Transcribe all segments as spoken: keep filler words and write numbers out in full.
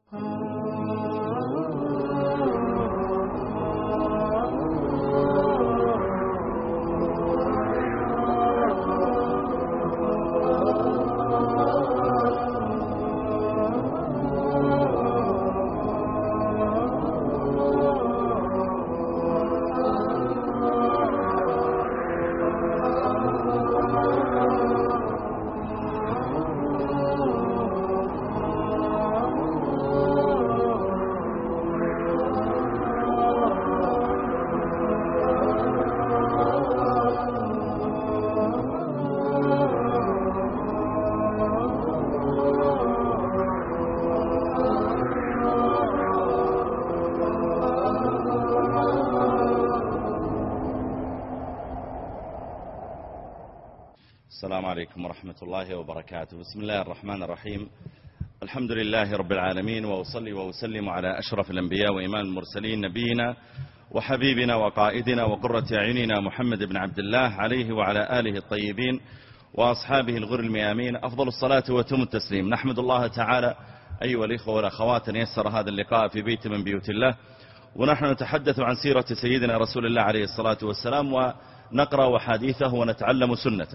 السلام عليكم ورحمة الله وبركاته. بسم الله الرحمن الرحيم. الحمد لله رب العالمين، وأصلي وأسلم على أشرف الأنبياء وإمام المرسلين، نبينا وحبيبنا وقائدنا وقرة أعيننا محمد بن عبد الله عليه وعلى آله الطيبين وأصحابه الغر الميامين أفضل الصلاة وتم التسليم. نحمد الله تعالى أيها الإخوة والأخوات أن يسر هذا اللقاء في بيت من بيوت الله، ونحن نتحدث عن سيرة سيدنا رسول الله عليه الصلاة والسلام، ونقرأ حديثه ونتعلم سنته.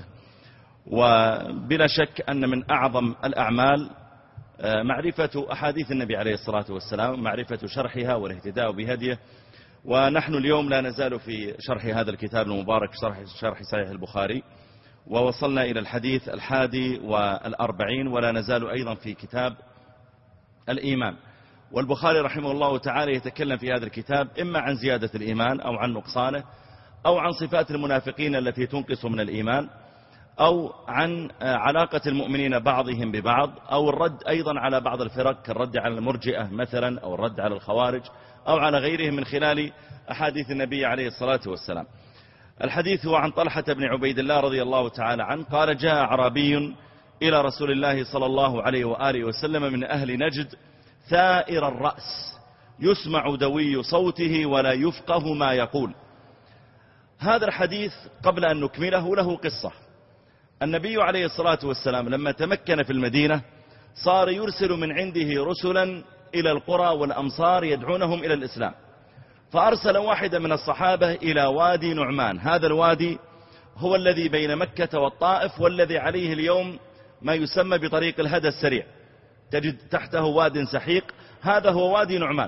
وبلا شك أن من أعظم الأعمال معرفة أحاديث النبي عليه الصلاة والسلام، معرفة شرحها والاهتداء بهديه. ونحن اليوم لا نزال في شرح هذا الكتاب المبارك، شرح, شرح صحيح البخاري، ووصلنا إلى الحديث الحادي والأربعين، ولا نزال أيضا في كتاب الإيمان. والبخاري رحمه الله تعالى يتكلم في هذا الكتاب إما عن زيادة الإيمان أو عن نقصانه، أو عن صفات المنافقين التي تنقص من الإيمان، أو عن علاقة المؤمنين بعضهم ببعض، أو الرد أيضا على بعض الفرق كالرد على المرجئة مثلا، أو الرد على الخوارج، أو على غيرهم من خلال أحاديث النبي عليه الصلاة والسلام. الحديث هو عن طلحة بن عبيد الله رضي الله تعالى عنه قال: جاء أعرابي إلى رسول الله صلى الله عليه وآله وسلم من أهل نجد ثائر الرأس يسمع دوي صوته ولا يفقه ما يقول. هذا الحديث قبل أن نكمله له قصة. النبي عليه الصلاة والسلام لما تمكن في المدينة صار يرسل من عنده رسلا إلى القرى والأمصار يدعونهم إلى الإسلام، فأرسل واحدا من الصحابة إلى وادي نعمان. هذا الوادي هو الذي بين مكة والطائف، والذي عليه اليوم ما يسمى بطريق الهدى السريع، تجد تحته واد سحيق، هذا هو وادي نعمان.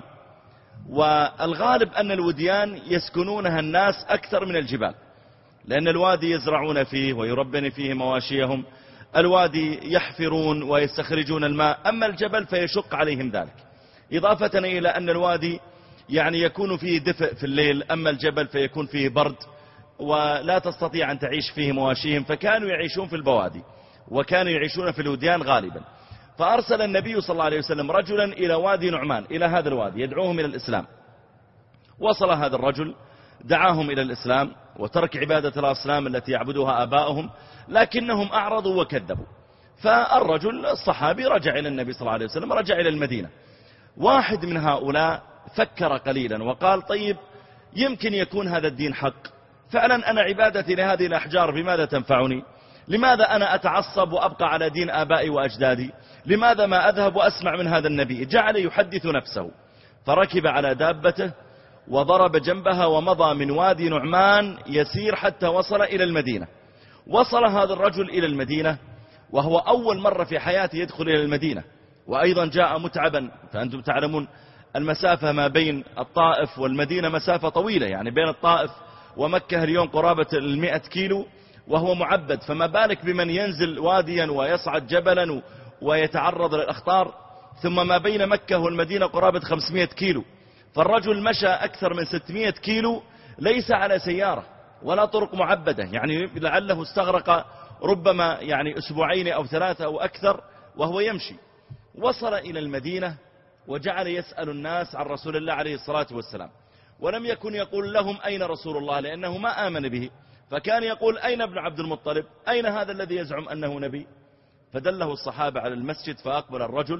والغالب أن الوديان يسكنونها الناس أكثر من الجبال، لأن الوادي يزرعون فيه ويربن فيه مواشيهم، الوادي يحفرون ويستخرجون الماء، أما الجبل فيشق عليهم ذلك، إضافة إلى أن الوادي يعني يكون فيه دفء في الليل، أما الجبل فيكون فيه برد ولا تستطيع أن تعيش فيه مواشيهم، فكانوا يعيشون في البوادي وكانوا يعيشون في الوديان غالبا. فأرسل النبي صلى الله عليه وسلم رجلا إلى وادي نعمان، إلى هذا الوادي، يدعوهم إلى الإسلام. وصل هذا الرجل دعاهم إلى الإسلام وترك عبادة الأصنام التي يعبدها آباؤهم، لكنهم أعرضوا وكذبوا. فالرجل الصحابي رجع إلى النبي صلى الله عليه وسلم، رجع إلى المدينة. واحد من هؤلاء فكر قليلا وقال: طيب يمكن يكون هذا الدين حق فعلا، أنا عبادتي لهذه الأحجار بماذا تنفعني؟ لماذا أنا أتعصب وأبقى على دين آبائي وأجدادي؟ لماذا ما أذهب وأسمع من هذا النبي؟ جعل يحدث نفسه، فركب على دابته وضرب جنبها ومضى من وادي نعمان يسير حتى وصل إلى المدينة. وصل هذا الرجل إلى المدينة وهو أول مرة في حياته يدخل إلى المدينة، وأيضا جاء متعبا، فأنتم تعلمون المسافة ما بين الطائف والمدينة مسافة طويلة، يعني بين الطائف ومكة اليوم قرابة المئة كيلو، وهو معبد، فما بالك بمن ينزل واديا ويصعد جبلا ويتعرض للأخطار. ثم ما بين مكة والمدينة قرابة خمسمائة كيلو، فالرجل مشى أكثر من ستمائة كيلو ليس على سيارة ولا طرق معبدة، يعني لعله استغرق ربما يعني أسبوعين أو ثلاثة أو أكثر وهو يمشي. وصل إلى المدينة وجعل يسأل الناس عن رسول الله عليه الصلاة والسلام، ولم يكن يقول لهم أين رسول الله لأنه ما آمن به، فكان يقول: أين ابن عبد المطلب؟ أين هذا الذي يزعم أنه نبي؟ فدله الصحابة على المسجد، فأقبل الرجل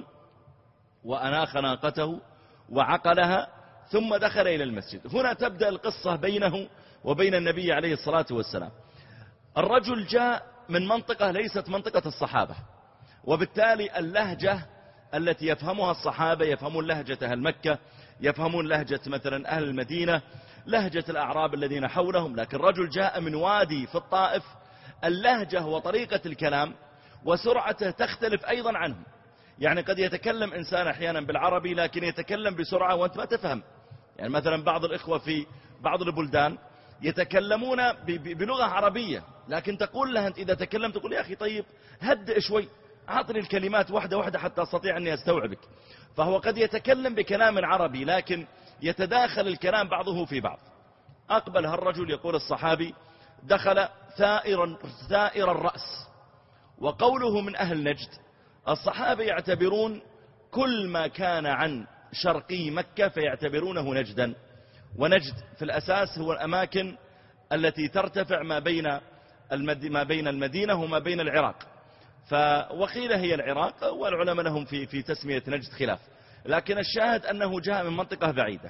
وأناخ ناقته وعقلها ثم دخل إلى المسجد. هنا تبدأ القصة بينه وبين النبي عليه الصلاة والسلام. الرجل جاء من منطقة ليست منطقة الصحابة، وبالتالي اللهجة التي يفهمها الصحابة، يفهمون لهجة أهل مكة، يفهمون لهجة مثلا أهل المدينة، لهجة الأعراب الذين حولهم. لكن رجل جاء من وادي في الطائف، اللهجة وطريقة الكلام وسرعته تختلف أيضا عنهم. يعني قد يتكلم إنسان أحيانا بالعربي لكن يتكلم بسرعة وأنت ما تفهم. يعني مثلا بعض الإخوة في بعض البلدان يتكلمون بلغة عربية، لكن تقول له أنت إذا تكلمت تقول يا أخي طيب هدئ شوي، أعطني الكلمات واحدة واحدة حتى أستطيع أني أستوعبك. فهو قد يتكلم بكلام عربي لكن يتداخل الكلام بعضه في بعض. أقبل هالرجل يقول الصحابي دخل ثائرا ثائر الرأس. وقوله من أهل نجد، الصحابة يعتبرون كل ما كان عن شرقي مكة فيعتبرونه نجدا. ونجد في الأساس هو الأماكن التي ترتفع ما بين ما بين المدينة وما بين العراق. وقيل هي العراق، والعلماء لهم في في تسمية نجد خلاف، لكن الشاهد أنه جاء من منطقة بعيدة.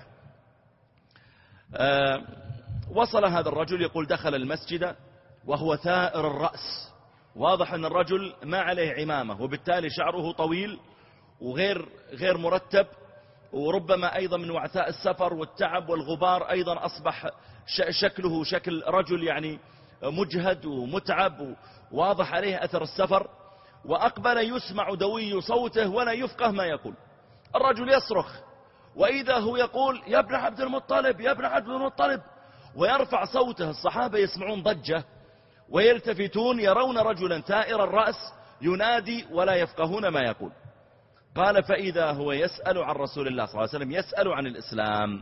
أه وصل هذا الرجل يقول دخل المسجد وهو ثائر الرأس، واضح أن الرجل ما عليه عمامة، وبالتالي شعره طويل وغير غير مرتب، وربما أيضا من وعثاء السفر والتعب والغبار أيضا أصبح شكله شكل رجل يعني مجهد ومتعب، وواضح عليه أثر السفر. وأقبل يسمع دوي صوته ولا يفقه ما يقول. الرجل يصرخ، وإذا هو يقول يا ابن عبد المطلب يا ابن عبد المطلب، ويرفع صوته. الصحابة يسمعون ضجة ويلتفتون يرون رجلا ثائر الرأس ينادي ولا يفقهون ما يقول. قال فإذا هو يسأل عن رسول الله صلى الله عليه وسلم، يسأل عن الإسلام.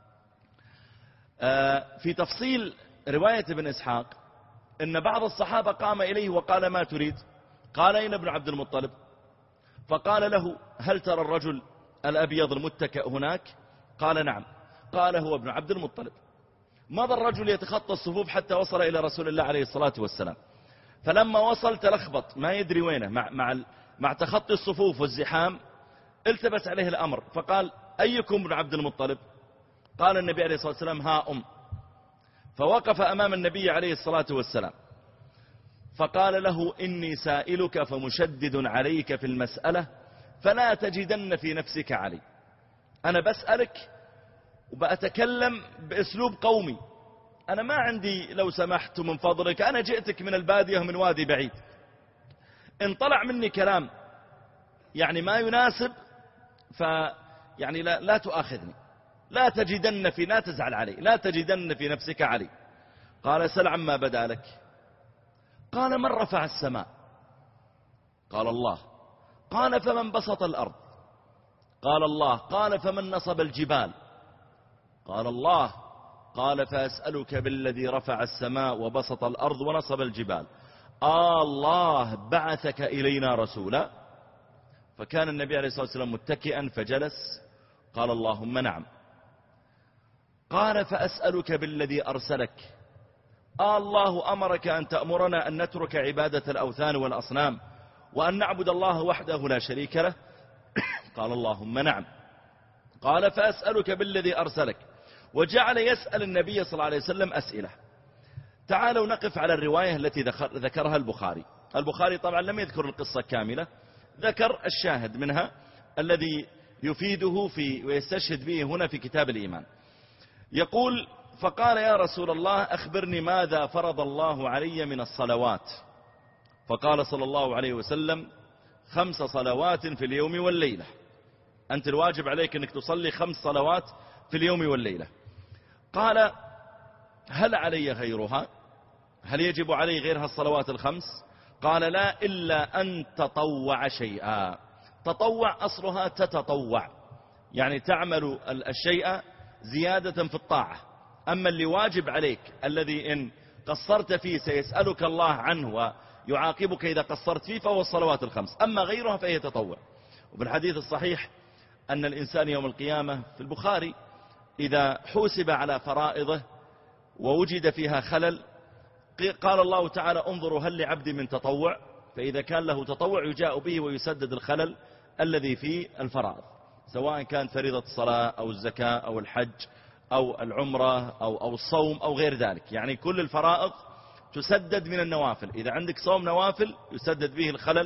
في تفصيل رواية ابن إسحاق إن بعض الصحابة قام إليه وقال ما تريد؟ قال أين ابن عبد المطلب؟ فقال له هل ترى الرجل الأبيض المتكئ هناك؟ قال نعم. قال هو ابن عبد المطلب. مضى الرجل يتخطى الصفوف حتى وصل إلى رسول الله عليه الصلاة والسلام. فلما وصل تلخبط ما يدري وينه، مع, مع, مع تخطي الصفوف والزحام التبس عليه الأمر، فقال أيكم ابن عبد المطلب؟ قال النبي عليه الصلاة والسلام ها أم. فوقف أمام النبي عليه الصلاة والسلام فقال له إني سائلك فمشدد عليك في المسألة فلا تجدن في نفسك علي. أنا بسألك وبأتكلم بأسلوب قومي، أنا ما عندي لو سمحت من فضلك، أنا جئتك من البادية ومن وادي بعيد، إن طلع مني كلام يعني ما يناسب فيعني لا, لا تؤاخذني، لا تجدن في لا تزعل علي، لا تجدن في نفسك علي. قال سل عما بدا لك. قال من رفع السماء؟ قال الله. قال فمن بسط الأرض؟ قال الله. قال فمن نصب الجبال؟ قال الله. قال فأسألك بالذي رفع السماء وبسط الأرض ونصب الجبال، آه الله بعثك إلينا رسولا؟ فكان النبي عليه الصلاة والسلام متكئا فجلس. قال اللهم نعم. قال فأسألك بالذي أرسلك، آه الله أمرك أن تأمرنا أن نترك عبادة الأوثان والأصنام وأن نعبد الله وحده لا شريك له؟ قال اللهم نعم. قال فأسألك بالذي أرسلك. وجعل يسأل النبي صلى الله عليه وسلم أسئلة. تعالوا نقف على الرواية التي ذكرها البخاري. البخاري طبعا لم يذكر القصة كاملة، ذكر الشاهد منها الذي يفيده في ويستشهد به هنا في كتاب الإيمان. يقول فقال يا رسول الله أخبرني ماذا فرض الله علي من الصلوات؟ فقال صلى الله عليه وسلم خمس صلوات في اليوم والليلة. أنت الواجب عليك أنك تصلي خمس صلوات في اليوم والليلة. قال هل علي غيرها؟ هل يجب علي غيرها الصلوات الخمس؟ قال لا إلا أن تطوع شيئا. تطوع أصلها تتطوع، يعني تعمل الشيء زيادة في الطاعة. أما اللي واجب عليك الذي إن قصرت فيه سيسألك الله عنه ويعاقبك إذا قصرت فيه فهو الصلوات الخمس، أما غيرها فهي تطوع. وبالحديث الصحيح أن الإنسان يوم القيامة في البخاري إذا حوسب على فرائضه ووجد فيها خلل قال الله تعالى انظروا هل لعبدي من تطوع، فإذا كان له تطوع يجاء به ويسدد الخلل الذي في الفرائض، سواء كانت فريضة الصلاة أو الزكاة أو الحج أو العمرة أو, أو الصوم أو غير ذلك. يعني كل الفرائض تسدد من النوافل، إذا عندك صوم نوافل يسدد به الخلل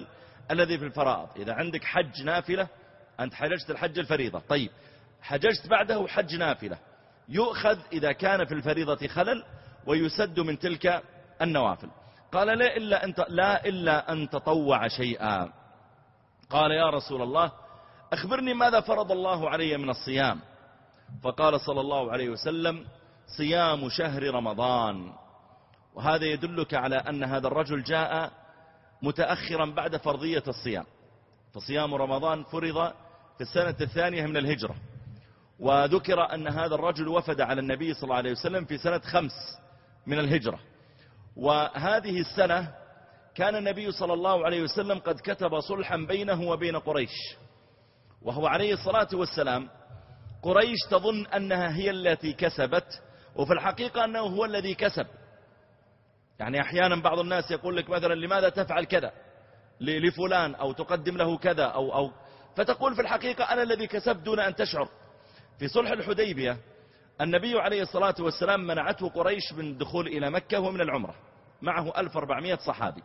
الذي في الفرائض. إذا عندك حج نافلة، أنت حججت الحج الفريضة، طيب حججت بعده حج نافلة، يؤخذ إذا كان في الفريضة خلل ويسد من تلك النوافل. قال لا إلا أن لا إلا أن تطوع شيئا. قال يا رسول الله أخبرني ماذا فرض الله علي من الصيام. فقال صلى الله عليه وسلم صيام شهر رمضان. وهذا يدلك على أن هذا الرجل جاء متأخرا بعد فرضية الصيام، فصيام رمضان فرض في السنة الثانية من الهجرة، وذكر أن هذا الرجل وفد على النبي صلى الله عليه وسلم في سنة خمس من الهجرة. وهذه السنة كان النبي صلى الله عليه وسلم قد كتب صلحا بينه وبين قريش، وهو عليه الصلاة والسلام قريش تظن أنها هي التي كسبت، وفي الحقيقة أنه هو الذي كسب. يعني أحيانا بعض الناس يقول لك مثلا لماذا تفعل كذا لفلان أو تقدم له كذا أو, أو فتقول في الحقيقة أنا الذي كسبت دون أن تشعر. في صلح الحديبية النبي عليه الصلاة والسلام منعته قريش من الدخول إلى مكة ومن العمرة، معه ألف وأربعمائة صحابي،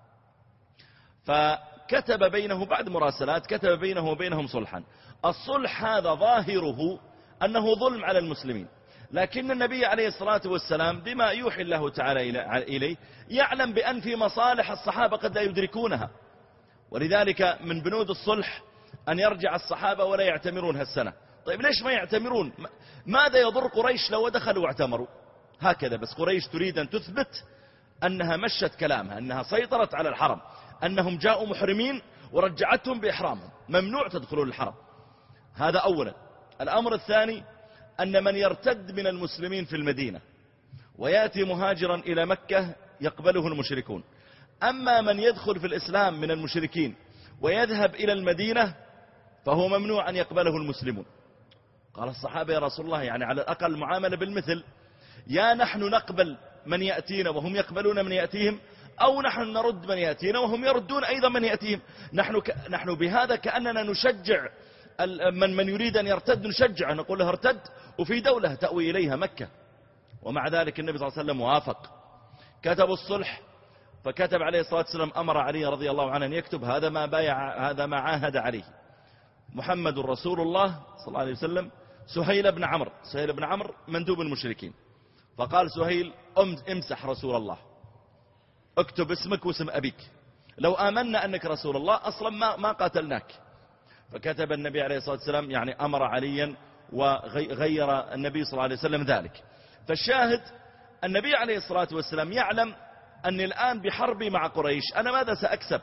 فكتب بينه بعد مراسلات كتب بينه وبينهم صلحا. الصلح هذا ظاهره أنه ظلم على المسلمين، لكن النبي عليه الصلاة والسلام بما يوحي الله تعالى إليه يعلم بأن في مصالح الصحابة قد لا يدركونها، ولذلك من بنود الصلح أن يرجع الصحابة ولا يعتمرون هالسنة. طيب ليش ما يعتمرون؟ ماذا يضر قريش لو دخلوا واعتمروا؟ هكذا بس قريش تريد أن تثبت أنها مشت كلامها، أنها سيطرت على الحرم، أنهم جاءوا محرمين ورجعتهم بإحرامهم، ممنوع تدخلون الحرم. هذا أولا. الأمر الثاني أن من يرتد من المسلمين في المدينة ويأتي مهاجرا إلى مكة يقبله المشركون، أما من يدخل في الإسلام من المشركين ويذهب إلى المدينة فهو ممنوع أن يقبله المسلمون. قال الصحابة يا رسول الله يعني على الأقل معاملة بالمثل، يا نحن نقبل من يأتينا وهم يقبلون من يأتيهم، أو نحن نرد من يأتينا وهم يردون أيضا من يأتيهم. نحن, ك... نحن بهذا كأننا نشجع من من يريد أن يرتد، نشجع نقول له ارتد، وفي دولة تأوي إليها مكة. ومع ذلك النبي صلى الله عليه وسلم وافق، كتبوا الصلح. فكتب عليه الصلاة والسلام أمر علي رضي الله عنه أن يكتب هذا ما بايع هذا ما عاهد عليه محمد رسول الله صلى الله عليه وسلم سهيل بن عمرو. سهيل بن عمرو مندوب المشركين، فقال سهيل امسح رسول الله، اكتب اسمك واسم أبيك، لو آمنا أنك رسول الله أصلا ما ما قاتلناك. فكتب النبي عليه الصلاة والسلام يعني أمر عليا وغير النبي صلى الله عليه وسلم ذلك. فالشاهد النبي عليه الصلاة والسلام يعلم أني الآن بحربي مع قريش أنا ماذا سأكسب،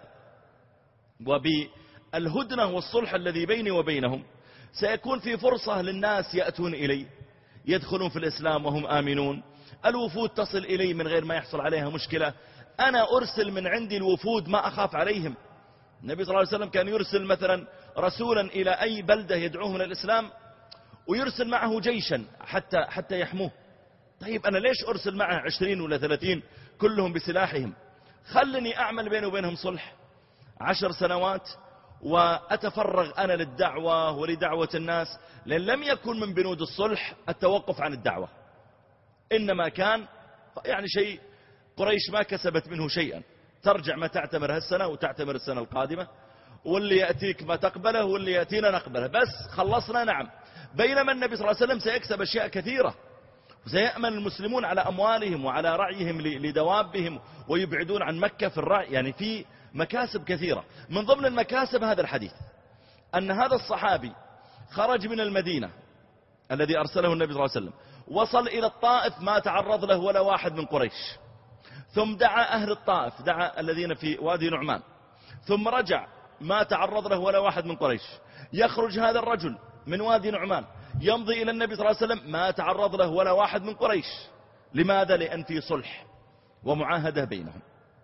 وبالهدنة والصلح الذي بيني وبينهم سيكون في فرصة للناس يأتون إلي يدخلون في الإسلام وهم آمنون، الوفود تصل إلي من غير ما يحصل عليها مشكلة، أنا أرسل من عندي الوفود ما أخاف عليهم. النبي صلى الله عليه وسلم كان يرسل مثلا رسولا إلى أي بلدة يدعوهم إلى الإسلام ويرسل معه جيشا حتى حتى يحموه. طيب أنا ليش أرسل معه عشرين ولا ثلاثين كلهم بسلاحهم؟ خلني أعمل بيني وبينهم صلح عشر سنوات وأتفرغ أنا للدعوة ولدعوة الناس، لأن لم يكن من بنود الصلح التوقف عن الدعوة، إنما كان يعني شيء قريش ما كسبت منه شيئا، ترجع ما تعتمر هالسنة وتعتمر السنة القادمة، واللي يأتيك ما تقبله واللي يأتينا نقبله، بس خلصنا. نعم. بينما النبي صلى الله عليه وسلم سيكسب أشياء كثيرة، وسيأمن المسلمون على أموالهم وعلى رعيهم لدوابهم ويبعدون عن مكة في الرعي، يعني في مكاسب كثيرة. من ضمن المكاسب هذا الحديث أن هذا الصحابي خرج من المدينة الذي أرسله النبي صلى الله عليه وسلم، وصل إلى الطائف ما تعرض له ولا واحد من قريش، ثم دعا أهل الطائف، دعا الذين في وادي نعمان، ثم رجع ما تعرض له ولا واحد من قريش. يخرج هذا الرجل من وادي نعمان يمضي إلى النبي صلى الله عليه وسلم ما تعرض له ولا واحد من قريش. لماذا؟ لأن في صلح ومعاهدة بينهم.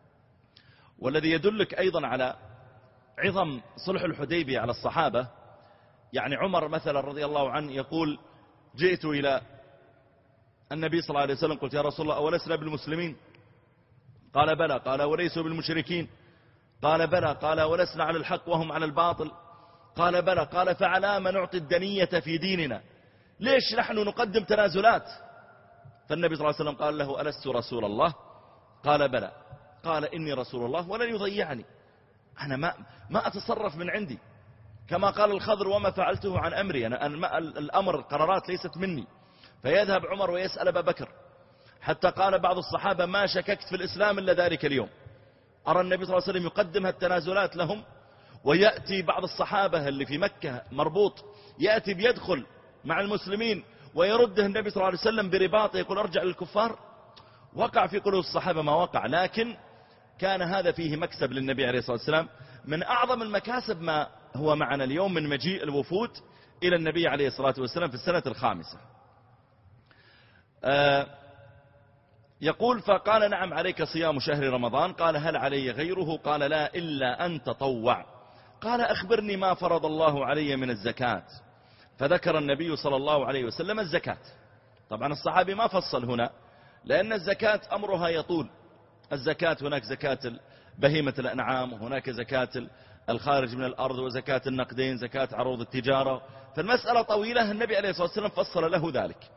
والذي يدلك أيضا على عظم صلح الحديبية على الصحابة، يعني عمر مثلا رضي الله عنه يقول جئت إلى النبي صلى الله عليه وسلم قلت يا رسول الله أولسنا بالمسلمين؟ قال بلى. قال وليسوا بالمشركين؟ قال بلى. قال ولسنا على الحق وهم على الباطل؟ قال بلى. قال فعلام نعطي الدنية في ديننا؟ ليش نحن نقدم تنازلات؟ فالنبي صلى الله عليه وسلم قال له ألست رسول الله؟ قال بلى. قال إني رسول الله ولن يضيعني. أنا ما, ما أتصرف من عندي، كما قال الخضر وما فعلته عن أمري، أنا الأمر القرارات ليست مني. فيذهب عمر ويسأل أبا بكر، حتى قال بعض الصحابة ما شككت في الإسلام إلا ذلك اليوم. أرى النبي صلى الله عليه وسلم يقدم التنازلات لهم، ويأتي بعض الصحابة اللي في مكة مربوط يأتي بيدخل مع المسلمين ويرده النبي صلى الله عليه وسلم برباطه، يقول ارجع للكفار. وقع في قلوب الصحابة ما وقع، لكن كان هذا فيه مكسب للنبي عليه الصلاة والسلام. من أعظم المكاسب ما هو معنا اليوم من مجيء الوفود إلى النبي عليه الصلاة والسلام في السنة الخامسة. آه يقول فقال نعم عليك صيام شهر رمضان. قال هل علي غيره؟ قال لا إلا أن تطوع. قال أخبرني ما فرض الله علي من الزكاة. فذكر النبي صلى الله عليه وسلم الزكاة. طبعا الصحابي ما فصل هنا، لأن الزكاة أمرها يطول. الزكاة هناك زكاة بهيمة الأنعام، وهناك زكاة الخارج من الأرض، وزكاة النقدين، زكاة عروض التجارة. فالمسألة طويلة، النبي عليه الصلاة والسلام فصل له ذلك.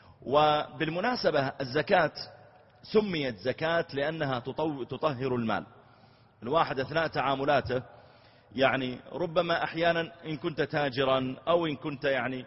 وبالمناسبة الزكاة سميت زكاة لأنها تطهر المال. الواحد أثناء تعاملاته يعني ربما أحيانا إن كنت تاجرا أو إن كنت يعني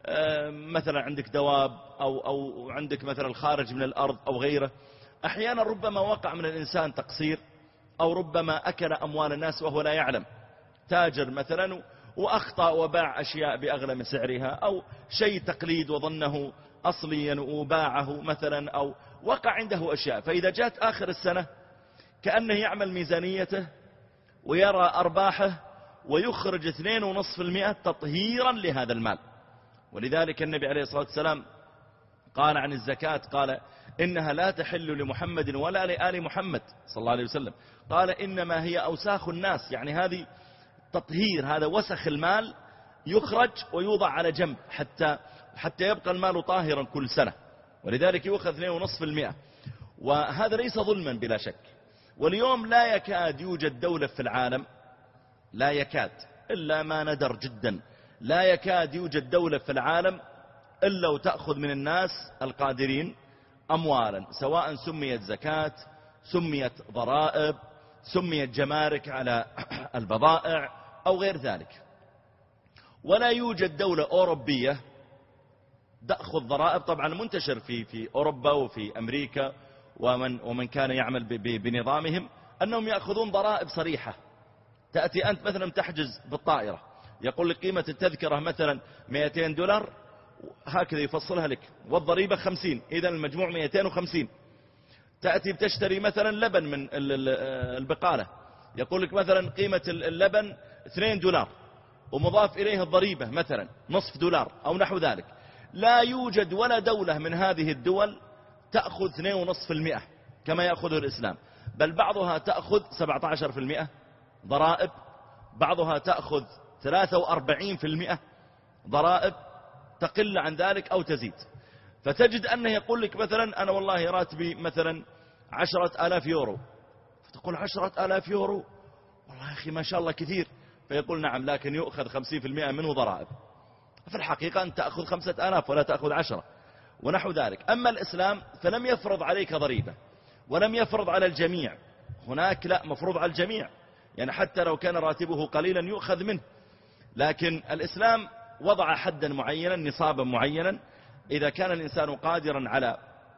مثلا عندك دواب أو, أو عندك مثلا الخارج من الأرض أو غيره، أحيانا ربما وقع من الإنسان تقصير، أو ربما أكل أموال الناس وهو لا يعلم. تاجر مثلا وأخطأ وباع أشياء بأغلى من سعرها، أو شيء تقليد وظنه أصليا وباعه مثلا، أو وقع عنده أشياء. فإذا جاءت آخر السنة كأنه يعمل ميزانيته ويرى أرباحه ويخرج اثنين ونصف المئة تطهيرا لهذا المال. ولذلك النبي عليه الصلاة والسلام قال عن الزكاة، قال إنها لا تحل لمحمد ولا لآل محمد صلى الله عليه وسلم. قال إنما هي أوساخ الناس، يعني هذه تطهير، هذا وسخ المال يخرج ويوضع على جنب حتى حتى يبقى المال طاهرا كل سنة. ولذلك يؤخذ اثنين ونصف المئة. وهذا ليس ظلما بلا شك. واليوم لا يكاد يوجد دولة في العالم، لا يكاد إلا ما ندر جدا، لا يكاد يوجد دولة في العالم إلا وتأخذ من الناس القادرين أموالا، سواء سميت زكاة، سميت ضرائب، سميت جمارك على البضائع أو غير ذلك. ولا يوجد دولة أوروبية تأخذ ضرائب. طبعا منتشر في في أوروبا وفي أمريكا ومن ومن كان يعمل بنظامهم أنهم يأخذون ضرائب صريحة. تأتي أنت مثلا تحجز بالطائرة، يقول لك قيمة التذكرة مثلا مئتين دولار، هكذا يفصلها لك، والضريبة خمسين، إذا المجموع مئتين وخمسين. تأتي بتشتري مثلا لبن من البقالة، يقول لك مثلا قيمة اللبن اثنين دولار ومضاف إليه الضريبة مثلا نصف دولار أو نحو ذلك. لا يوجد ولا دولة من هذه الدول تأخذ اثنين ونصف المئة كما يأخذه الإسلام، بل بعضها تأخذ سبعة عشر في المئة ضرائب، بعضها تأخذ ثلاثة وأربعين في المئة ضرائب، تقل عن ذلك أو تزيد. فتجد أنه يقول لك مثلا أنا والله راتبي مثلا عشرة آلاف يورو، فتقول عشرة آلاف يورو والله يا أخي ما شاء الله كثير، فيقول نعم لكن يؤخذ خمسين في المئة منه ضرائب. في الحقيقة أنت تأخذ خمسة آلاف ولا تأخذ عشرة ونحو ذلك. أما الإسلام فلم يفرض عليك ضريبة ولم يفرض على الجميع، هناك لا مفروض على الجميع، يعني حتى لو كان راتبه قليلا يؤخذ منه. لكن الإسلام وضع حدا معينا، نصابا معينا، إذا كان الإنسان قادرا على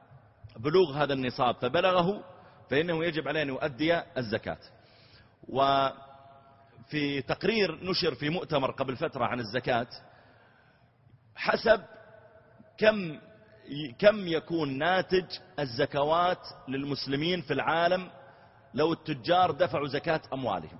بلوغ هذا النصاب فبلغه فإنه يجب عليه أن يؤدي الزكاة. وفي تقرير نشر في مؤتمر قبل فترة عن الزكاة، حسب كم كم يكون ناتج الزكوات للمسلمين في العالم لو التجار دفعوا زكاة أموالهم.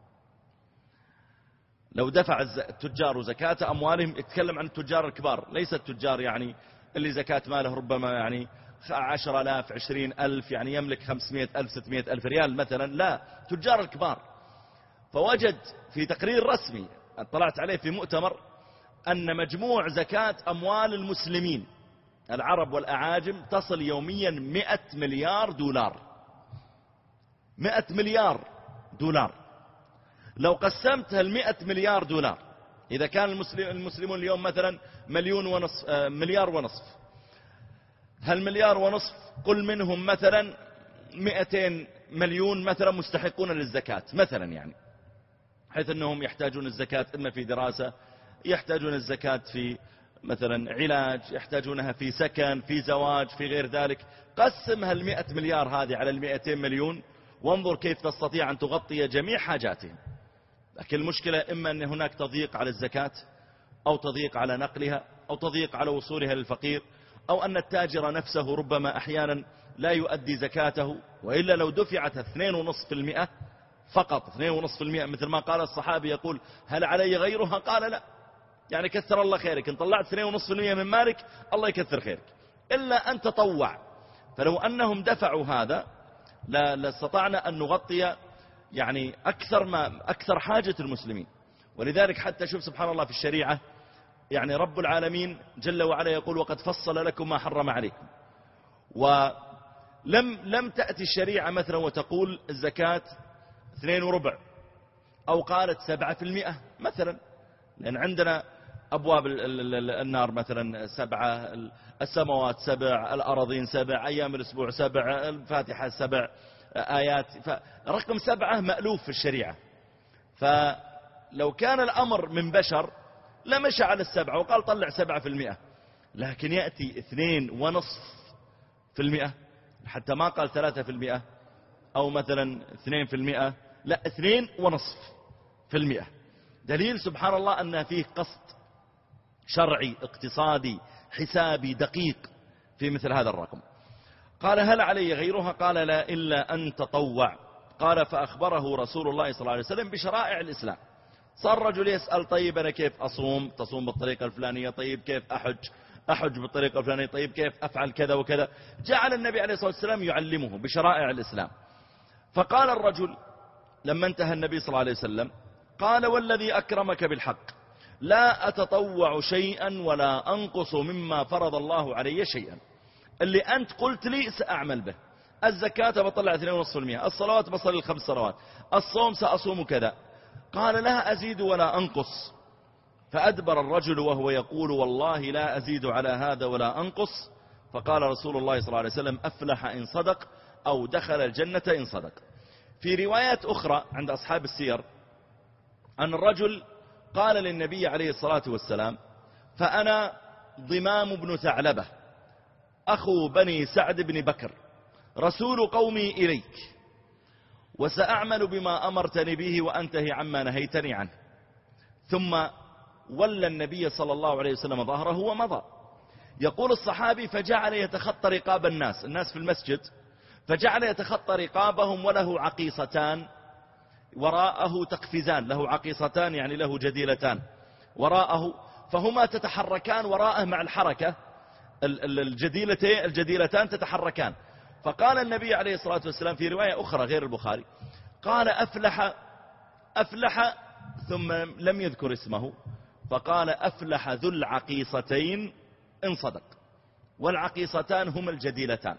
لو دفع التجار زكاة أموالهم، يتكلم عن التجار الكبار، ليس التجار يعني اللي زكاة ماله ربما يعني عشر آلاف عشرين ألف، يعني يملك خمسمائة ألف ستمائة ألف ريال مثلا، لا، تجار الكبار. فوجد في تقرير رسمي اطلعت عليه في مؤتمر أن مجموع زكاة أموال المسلمين العرب والأعاجم تصل يوميا مئة مليار دولار. مئة مليار دولار. لو قسمت هالمئة مليار دولار، إذا كان المسلم المسلمون اليوم مثلا مليون ونصف مليار ونصف، هالمليار ونصف قل منهم مثلا مئتين مليون مثلا مستحقون للزكاة مثلا، يعني حيث أنهم يحتاجون الزكاة إما في دراسة، يحتاجون الزكاة في مثلا علاج، يحتاجونها في سكن، في زواج، في غير ذلك. قسم هالمئة مليار هذه على المئتين مليون وانظر كيف تستطيع أن تغطي جميع حاجاتهم. لكن المشكلة إما أن هناك تضييق على الزكاة، أو تضييق على نقلها، أو تضييق على وصولها للفقير، أو أن التاجر نفسه ربما أحيانا لا يؤدي زكاته، وإلا لو دفعت اثنين ونصف في المئة فقط، اثنين ونصف في المئة مثل ما قال الصحابي يقول هل علي غيرها؟ قال لا، يعني كثر الله خيرك، إن طلعت اثنين ونصف في المئة من مالك الله يكثر خيرك، إلا أن تطوع. فلو أنهم دفعوا هذا لاستطعنا أن نغطي يعني أكثر ما أكثر حاجة المسلمين. ولذلك حتى شوف سبحان الله في الشريعة، يعني رب العالمين جل وعلا يقول وقد فصل لكم ما حرم عليكم. ولم لم تأتي الشريعة مثلا وتقول الزكاة اثنين وربع، أو قالت سبعة في المئة مثلا، لأن عندنا أبواب النار مثلا سبعة، السماوات سبع، الأراضين سبع، أيام الأسبوع سبع، الفاتحة سبع آيات، فرقم سبعة مألوف في الشريعة. فلو كان الأمر من بشر لمشى على السبعة وقال طلع سبعة في المئة، لكن يأتي اثنين ونصف في المئة، حتى ما قال ثلاثة في المئة أو مثلا اثنين في المئة، لا اثنين ونصف في المئة. دليل سبحان الله أن فيه قصد شرعي اقتصادي حسابي دقيق في مثل هذا الرقم. قال هل علي غيرها؟ قال لا إلا أن تطوع. قال فأخبره رسول الله صلى الله عليه وسلم بشرائع الإسلام. صار رجل يسأل طيب أنا كيف أصوم؟ تصوم بالطريقة الفلانية. طيب كيف أحج؟ أحج بالطريقة الفلانية. طيب كيف أفعل كذا وكذا؟ جعل النبي عليه الصلاة والسلام يعلمه بشرائع الإسلام. فقال الرجل لما انتهى النبي صلى الله عليه وسلم قال والذي أكرمك بالحق لا أتطوع شيئا ولا أنقص مما فرض الله علي شيئا. اللي أنت قلت لي سأعمل به. الزكاة بطلع اثنين ونصف المئة، الصلوات بصلي الخمس صلوات، الصوم سأصوم كذا. قال لا أزيد ولا أنقص. فأدبر الرجل وهو يقول والله لا أزيد على هذا ولا أنقص. فقال رسول الله صلى الله عليه وسلم أفلح إن صدق أو دخل الجنة إن صدق. في روايات أخرى عند أصحاب السير أن الرجل قال للنبي عليه الصلاة والسلام فأنا ضمام بن ثعلبة أخو بني سعد بن بكر رسول قومي إليك، وسأعمل بما أمرتني به وأنتهي عما نهيتني عنه. ثم ولى النبي صلى الله عليه وسلم ظهره ومضى. يقول الصحابي فجعل يتخطى رقاب الناس الناس في المسجد، فجعل يتخطى رقابهم وله عقيصتان وراءه تقفزان، له عقيصتان يعني له جديلتان وراءه، فهما تتحركان وراءه مع الحركة، الجديلتين الجديلتان تتحركان. فقال النبي عليه الصلاة والسلام في رواية أخرى غير البخاري قال أفلح أفلح ثم لم يذكر اسمه، فقال أفلح ذو العقيصتين إن صدق. والعقيصتان هما الجديلتان.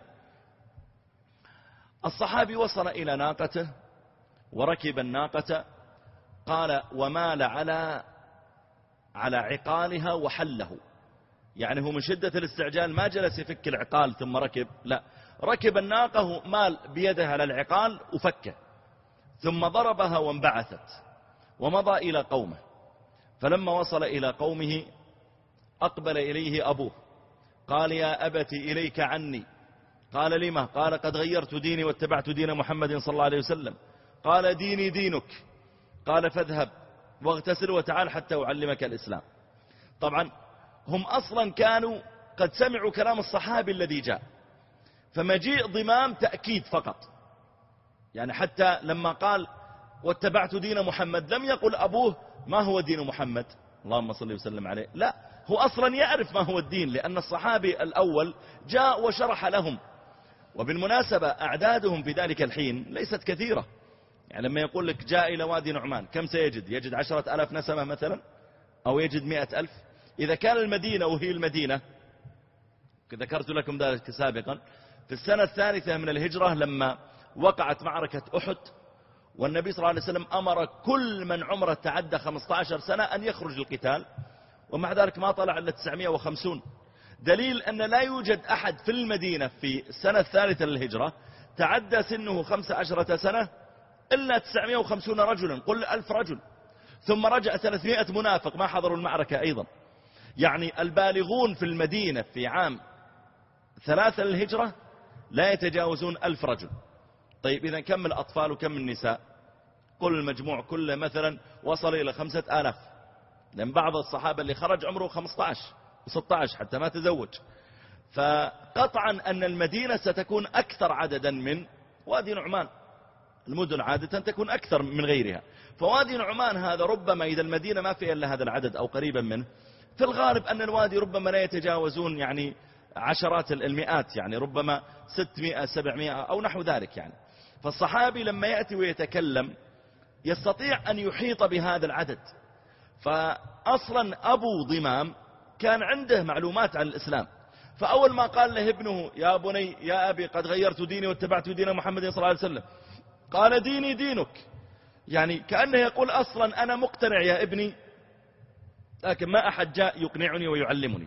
الصحابي وصل إلى ناقته وركب الناقة. قال ومال على على عقالها وحله، يعني هو من شدة الاستعجال ما جلس يفك العقال ثم ركب، لا، ركب الناقة مال بيده على العقال وفكه، ثم ضربها وانبعثت ومضى إلى قومه. فلما وصل إلى قومه أقبل إليه أبوه قال يا أبت إليك عني. قال لما؟ قال قد غيرت ديني واتبعت دين محمد صلى الله عليه وسلم. قال ديني دينك. قال فاذهب واغتسل وتعال حتى أعلمك الإسلام. طبعا هم أصلا كانوا قد سمعوا كلام الصحابي الذي جاء، فمجيء ضمام تأكيد فقط، يعني حتى لما قال واتبعت دين محمد لم يقل أبوه ما هو دين محمد اللهم صل وسلم عليه، لا، هو أصلا يعرف ما هو الدين، لأن الصحابي الأول جاء وشرح لهم. وبالمناسبة أعدادهم في ذلك الحين ليست كثيرة، يعني لما يقول لك جاء إلى وادي نعمان كم سيجد؟ يجد عشرة ألاف نسمة مثلا، أو يجد مئة ألف. إذا كان المدينة وهي المدينة، ذكرت لكم ذلك سابقا، في السنة الثالثة من الهجرة لما وقعت معركة أحد، والنبي صلى الله عليه وسلم أمر كل من عمره تعدى خمسة عشر سنة أن يخرج القتال، ومع ذلك ما طلع إلا تسعمائة وخمسين. دليل أن لا يوجد أحد في المدينة في السنة الثالثة للهجرة تعدى سنه خمس عشرة سنة إلا تسعمائة وخمسين رجلا، قل ألف رجل. ثم رجع ثلاثمائة منافق ما حضروا المعركة أيضا. يعني البالغون في المدينة في عام ثلاثة للهجرة لا يتجاوزون ألف رجل. طيب إذا كم الأطفال وكم النساء؟ كل المجموع كله مثلا وصل إلى خمسة آلاف، لأن بعض الصحابة اللي خرج عمره خمسة عشر وستة عشر حتى ما تزوج. فقطعا أن المدينة ستكون أكثر عددا من وادي نعمان. المدن عادة تكون أكثر من غيرها، فوادي نعمان هذا ربما إذا المدينة ما فيها إلا هذا العدد أو قريبا منه، في الغالب أن الوادي ربما لا يتجاوزون يعني عشرات المئات، يعني ربما ستمائة سبعمائة أو نحو ذلك يعني. فالصحابي لما يأتي ويتكلم يستطيع أن يحيط بهذا العدد. فأصلا أبو ضمام كان عنده معلومات عن الإسلام، فأول ما قال له ابنه يا بني يا أبي قد غيرت ديني واتبعت دين محمد صلى الله عليه وسلم، قال ديني دينك، يعني كأنه يقول أصلا أنا مقتنع يا ابني، لكن ما أحد جاء يقنعني ويعلمني.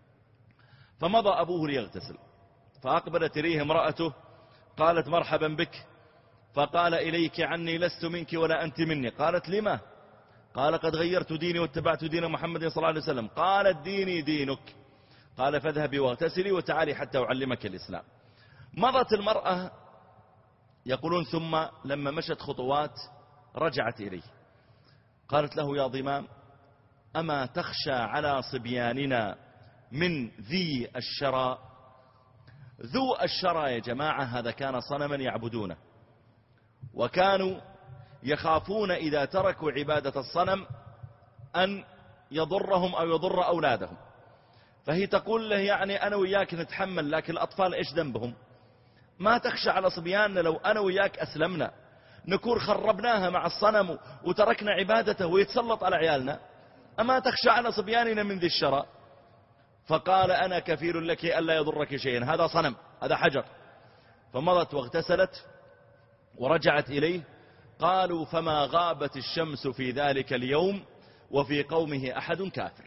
فمضى أبوه ليغتسل، فأقبلت إليه امرأته قالت مرحبا بك، فقال إليك عني لست منك ولا أنت مني. قالت لما؟ قال قد غيرت ديني واتبعت دين محمد صلى الله عليه وسلم. قالت ديني دينك. قال فاذهبي واغتسلي وتعالي حتى أعلمك الإسلام. مضت المرأة يقولون ثم لما مشت خطوات رجعت إليه قالت له يا ضمام أما تخشى على صبياننا من ذي الشرى؟ ذو الشرى يا جماعة هذا كان صنما يعبدونه، وكانوا يخافون إذا تركوا عبادة الصنم أن يضرهم أو يضر أولادهم. فهي تقول له يعني أنا وياك نتحمل، لكن الأطفال إيش ذنبهم؟ ما تخشى على صبياننا لو أنا وياك أسلمنا نكون خربناها مع الصنم وتركنا عبادته ويتسلط على عيالنا؟ أما تخشى على صبياننا من ذي الشرى؟ فقال أنا كفيل لك ألا يضرك شيئا، هذا صنم هذا حجر. فمضت واغتسلت ورجعت إليه. قالوا فما غابت الشمس في ذلك اليوم وفي قومه أحد كافر.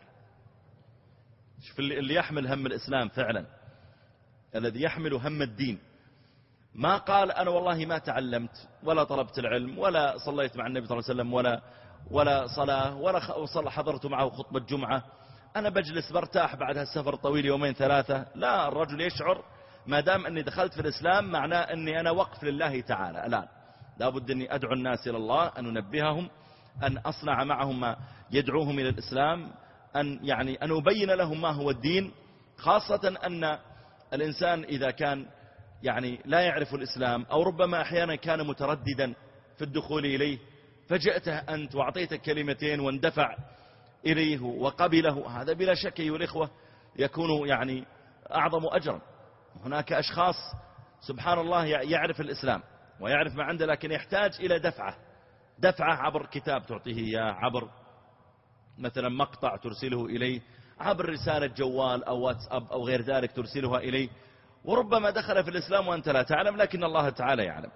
شوف اللي يحمل هم الإسلام فعلا، الذي يحمل هم الدين، ما قال أنا والله ما تعلمت ولا طلبت العلم ولا صليت مع النبي صلى الله عليه وسلم ولا ولا صلاة ولا حضرت معه خطبة جمعة، أنا بجلس برتاح بعد هالسفر الطويل يومين ثلاثة. لا، الرجل يشعر ما دام أني دخلت في الإسلام معناه أني أنا وقف لله تعالى. الآن لابد أني أدعو الناس إلى الله، أن أنبههم، أن أصنع معهم ما يدعوهم إلى الإسلام، أن يعني أن أبين لهم ما هو الدين، خاصة أن الإنسان إذا كان يعني لا يعرف الإسلام أو ربما أحيانا كان مترددا في الدخول إليه، فجئته أنت وأعطيته كلمتين واندفع إليه وقبله، هذا بلا شك أيها الإخوة يكون يعني أعظم أجرا. هناك أشخاص سبحان الله يعرف الإسلام ويعرف ما عنده، لكن يحتاج إلى دفعة دفعة عبر كتاب تعطيه إياه، عبر مثلا مقطع ترسله إليه، عبر رسالة جوال أو واتساب أو غير ذلك ترسلها إليه، وربما دخل في الإسلام وأنت لا تعلم لكن الله تعالى يعلم.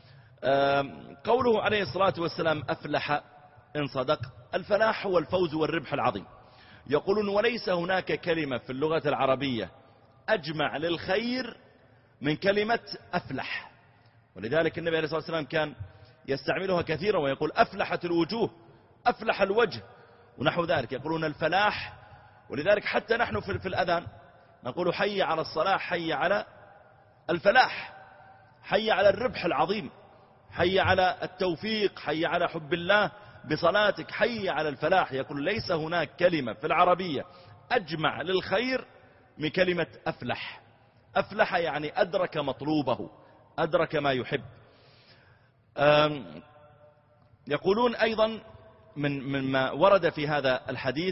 قوله عليه الصلاة والسلام أفلح إن صدق، الفلاح هو الفوز والربح العظيم. يقولون وليس هناك كلمة في اللغة العربية أجمع للخير من كلمة أفلح، ولذلك النبي عليه الصلاة والسلام كان يستعملها كثيرا ويقول أفلحت الوجوه، أفلح الوجه ونحو ذلك، يقولون الفلاح. ولذلك حتى نحن في الأذان نقول حي على الصلاة، حي على الفلاح، حي على الربح العظيم، حي على التوفيق، حي على حب الله بصلاتك، حي على الفلاح. يقول ليس هناك كلمة في العربية أجمع للخير من كلمة أفلح. أفلح يعني أدرك مطلوبه، أدرك ما يحب. يقولون أيضا من مما ورد في هذا الحديث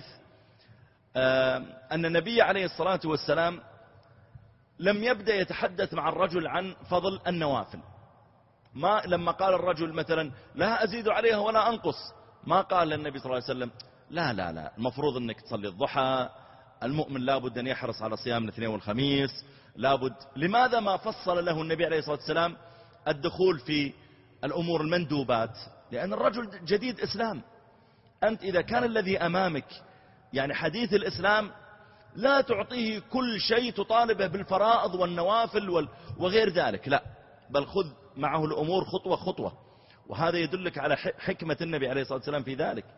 أن النبي عليه الصلاة والسلام لم يبدأ يتحدث مع الرجل عن فضل النوافل. ما لما قال الرجل مثلا لا أزيد عليها ولا أنقص، ما قال للنبي صلى الله عليه وسلم لا لا لا المفروض أنك تصلي الضحى، المؤمن لابد أن يحرص على صيام الاثنين والخميس، لابد. لماذا ما فصل له النبي عليه الصلاة والسلام الدخول في الأمور المندوبات؟ لأن الرجل جديد إسلام. أنت إذا كان الذي أمامك يعني حديث الإسلام لا تعطيه كل شيء تطالبه بالفرائض والنوافل وغير ذلك، لا، بل خذ معه الأمور خطوة خطوة. وهذا يدلك على حكمة النبي عليه الصلاة والسلام في ذلك،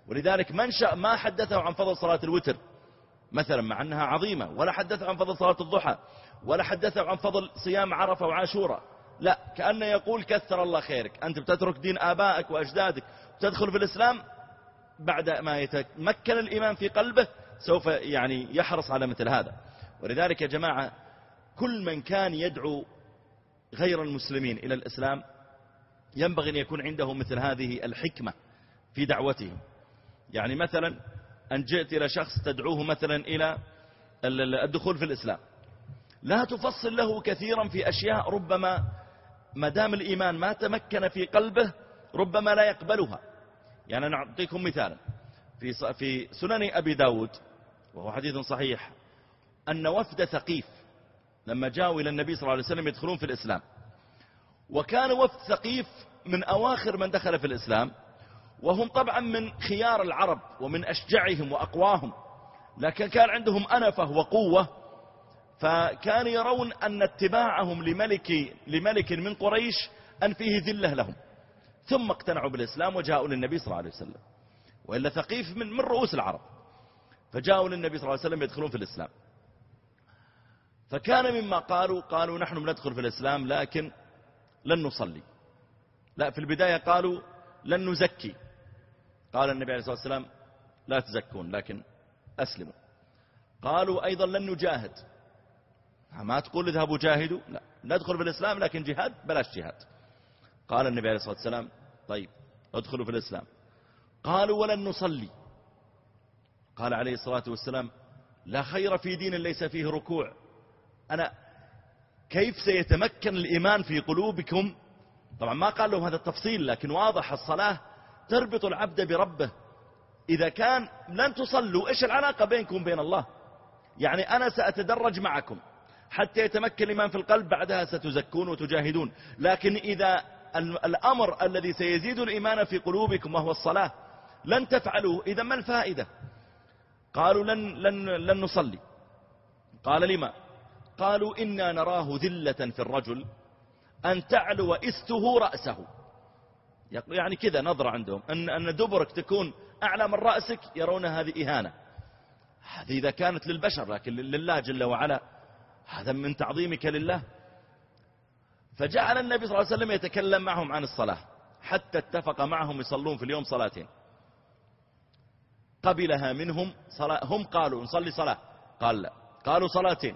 ولذلك من شاء ما حدثه عن فضل صلاة الوتر مثلا مع أنها عظيمة، ولا حدثه عن فضل صلاة الضحى، ولا حدثه عن فضل صيام عرفة وعاشوراء، لا، كأنه يقول كثر الله خيرك، أنت بتترك دين آبائك وأجدادك وتدخل في الإسلام، بعد ما يتمكن الإيمان في قلبه سوف يعني يحرص على مثل هذا. ولذلك يا جماعة كل من كان يدعو غير المسلمين إلى الإسلام ينبغي أن يكون عنده مثل هذه الحكمة في دعوته. يعني مثلا أن جئت إلى شخص تدعوه مثلا إلى الدخول في الإسلام، لا تفصل له كثيرا في أشياء ربما ما دام الإيمان ما تمكن في قلبه ربما لا يقبلها. يعني نعطيكم مثالا في في سنن أبي داود وهو حديث صحيح أن وفد ثقيف لما جاءوا إلى النبي صلى الله عليه وسلم يدخلون في الإسلام، وكان وفد ثقيف من أواخر من دخل في الإسلام، وهم طبعا من خيار العرب ومن أشجعهم وأقواهم، لكن كان عندهم أنفة وقوة، فكانوا يرون أن اتباعهم لملك, لملك من قريش أن فيه ذلة لهم، ثم اقتنعوا بالإسلام وجاءوا للنبي صلى الله عليه وسلم. وإلا ثقيف من, من رؤوس العرب، فجاءوا للنبي صلى الله عليه وسلم يدخلون في الإسلام. فكان مما قالوا قالوا نحن بندخل في الإسلام لكن لن نصلي. لا، في البداية قالوا لن نزكي، قال النبي عليه الصلاة والسلام لا تزكون لكن أسلموا. قالوا أيضا لن نجاهد، ما تقول اذهبوا جاهدوا، لا، ندخل في الإسلام لكن جهاد بلاش جهاد. قال النبي عليه الصلاة والسلام طيب ادخلوا في الإسلام. قالوا ولن نصلي، قال عليه الصلاة والسلام لا خير في دين ليس فيه ركوع. أنا كيف سيتمكن الإيمان في قلوبكم؟ طبعا ما قال لهم هذا التفصيل، لكن واضح الصلاة تربط العبد بربه. إذا كان لن تصلوا إيش العلاقة بينكم وبين الله؟ يعني أنا سأتدرج معكم حتى يتمكن الإيمان في القلب، بعدها ستزكون وتجاهدون. لكن إذا الأمر الذي سيزيد الإيمان في قلوبكم وهو الصلاة لن تفعلوه، إذا ما الفائدة؟ قالوا لن, لن, لن نصلي. قال لما؟ قالوا إنا نراه ذلة في الرجل أن تعلو إسته رأسه. يعني كذا نظرة عندهم أن, أن دبرك تكون أعلى من رأسك، يرون هذه إهانة. هذه إذا كانت للبشر، لكن لله جل وعلا هذا من تعظيمك لله. فجعل النبي صلى الله عليه وسلم يتكلم معهم عن الصلاة حتى اتفق معهم يصلون في اليوم صلاتين، قبلها منهم صلاة. هم قالوا نصلي صلاة، قال لا. قالوا صلاتين،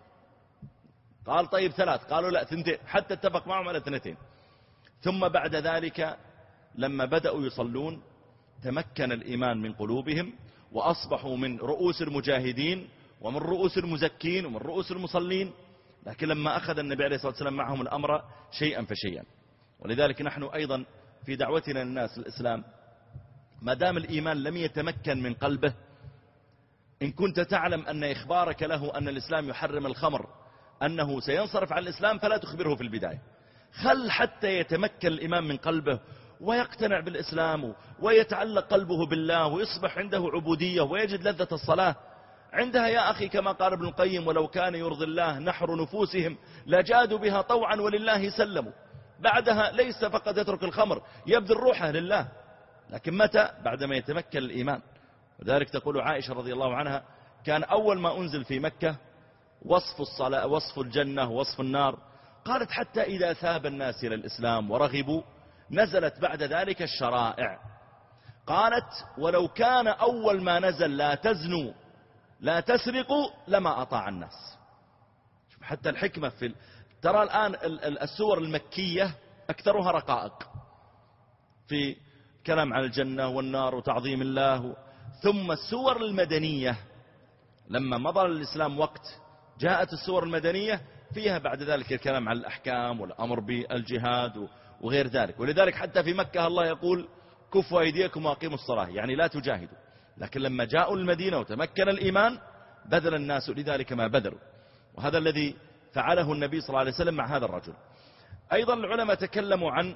قال طيب ثلاث، قالوا لا ثنتين، حتى اتفق معهم على اثنتين. ثم بعد ذلك لما بدأوا يصلون تمكن الإيمان من قلوبهم، وأصبحوا من رؤوس المجاهدين ومن رؤوس المزكين ومن رؤوس المصلين. لكن لما أخذ النبي عليه الصلاة والسلام معهم الأمر شيئا فشيئا. ولذلك نحن أيضا في دعوتنا للناس الإسلام ما دام الإيمان لم يتمكن من قلبه، إن كنت تعلم أن إخبارك له أن الإسلام يحرم الخمر أنه سينصرف عن الإسلام، فلا تخبره في البداية، خل حتى يتمكن الإيمان من قلبه ويقتنع بالإسلام ويتعلق قلبه بالله ويصبح عنده عبودية ويجد لذة الصلاة. عندها يا أخي كما قال ابن القيم ولو كان يرضي الله نحر نفوسهم لجادوا بها طوعا ولله سلموا. بعدها ليس فقط يترك الخمر، يبذل روحه لله، لكن متى؟ بعدما يتمكن الإيمان. وذلك تقول عائشة رضي الله عنها كان أول ما أنزل في مكة وصف الصلاة وصف الجنة ووصف النار، قالت حتى إذا ثاب الناس إلى الإسلام ورغبوا نزلت بعد ذلك الشرائع. قالت ولو كان أول ما نزل لا تزنوا لا تسرقوا لما أطاع الناس. حتى الحكمة في ال... ترى الآن السور المكية أكثرها رقائق في كلام عن الجنة والنار وتعظيم الله. ثم السور المدنية لما مضى الإسلام وقت جاءت السور المدنية فيها بعد ذلك الكلام عن الأحكام والأمر بالجهاد وغير ذلك. ولذلك حتى في مكة الله يقول كفوا أيديكم وأقيموا الصلاة، يعني لا تجاهدوا. لكن لما جاءوا المدينة وتمكن الإيمان بذل الناس لذلك ما بذلوا، وهذا الذي فعله النبي صلى الله عليه وسلم مع هذا الرجل. أيضا العلماء تكلموا عن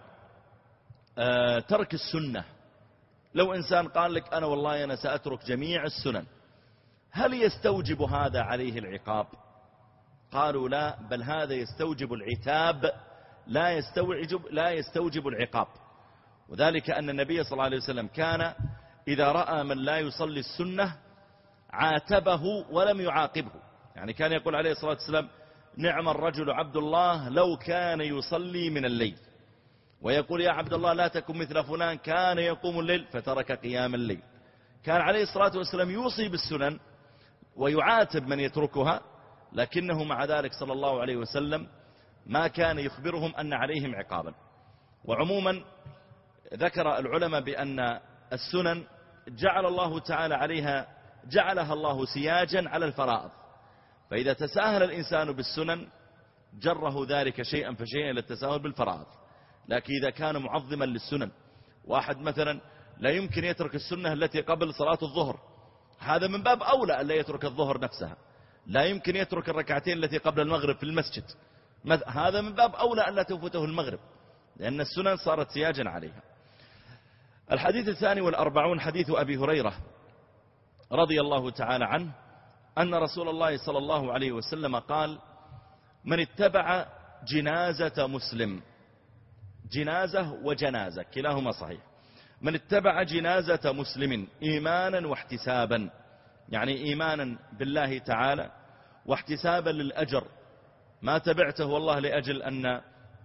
ترك السنة. لو إنسان قال لك أنا والله أنا سأترك جميع السنن، هل يستوجب هذا عليه العقاب؟ قالوا لا، بل هذا يستوجب العتاب لا يستوجب, لا يستوجب العقاب. وذلك أن النبي صلى الله عليه وسلم كان إذا رأى من لا يصلي السنة عاتبه ولم يعاقبه. يعني كان يقول عليه الصلاة والسلام نعم الرجل عبد الله لو كان يصلي من الليل، ويقول يا عبد الله لا تكن مثل فلان كان يقوم الليل فترك قيام الليل. كان عليه الصلاة والسلام يوصي بالسنن ويعاتب من يتركها، لكنه مع ذلك صلى الله عليه وسلم ما كان يخبرهم أن عليهم عقابا. وعموما ذكر العلماء بأن السنن جعل الله تعالى عليها جعلها الله سياجا على الفرائض، فإذا تساهل الإنسان بالسنن جره ذلك شيئا فشيئا إلى التساهل بالفرائض. لكن إذا كان معظما للسنن، واحد مثلا لا يمكن يترك السنة التي قبل صلاة الظهر، هذا من باب أولى أن لا يترك الظهر نفسها. لا يمكن يترك الركعتين التي قبل المغرب في المسجد، هذا من باب أولى أن لا تفوته المغرب، لأن السنن صارت سياجا عليها. الحديث الثاني والأربعون حديث أبي هريرة رضي الله تعالى عنه أن رسول الله صلى الله عليه وسلم قال من اتبع جنازة مسلم، جنازة وجنازة كلاهما صحيح، من اتبع جنازة مسلم إيمانا واحتسابا، يعني إيمانا بالله تعالى واحتسابا للأجر، ما تبعته والله لأجل أن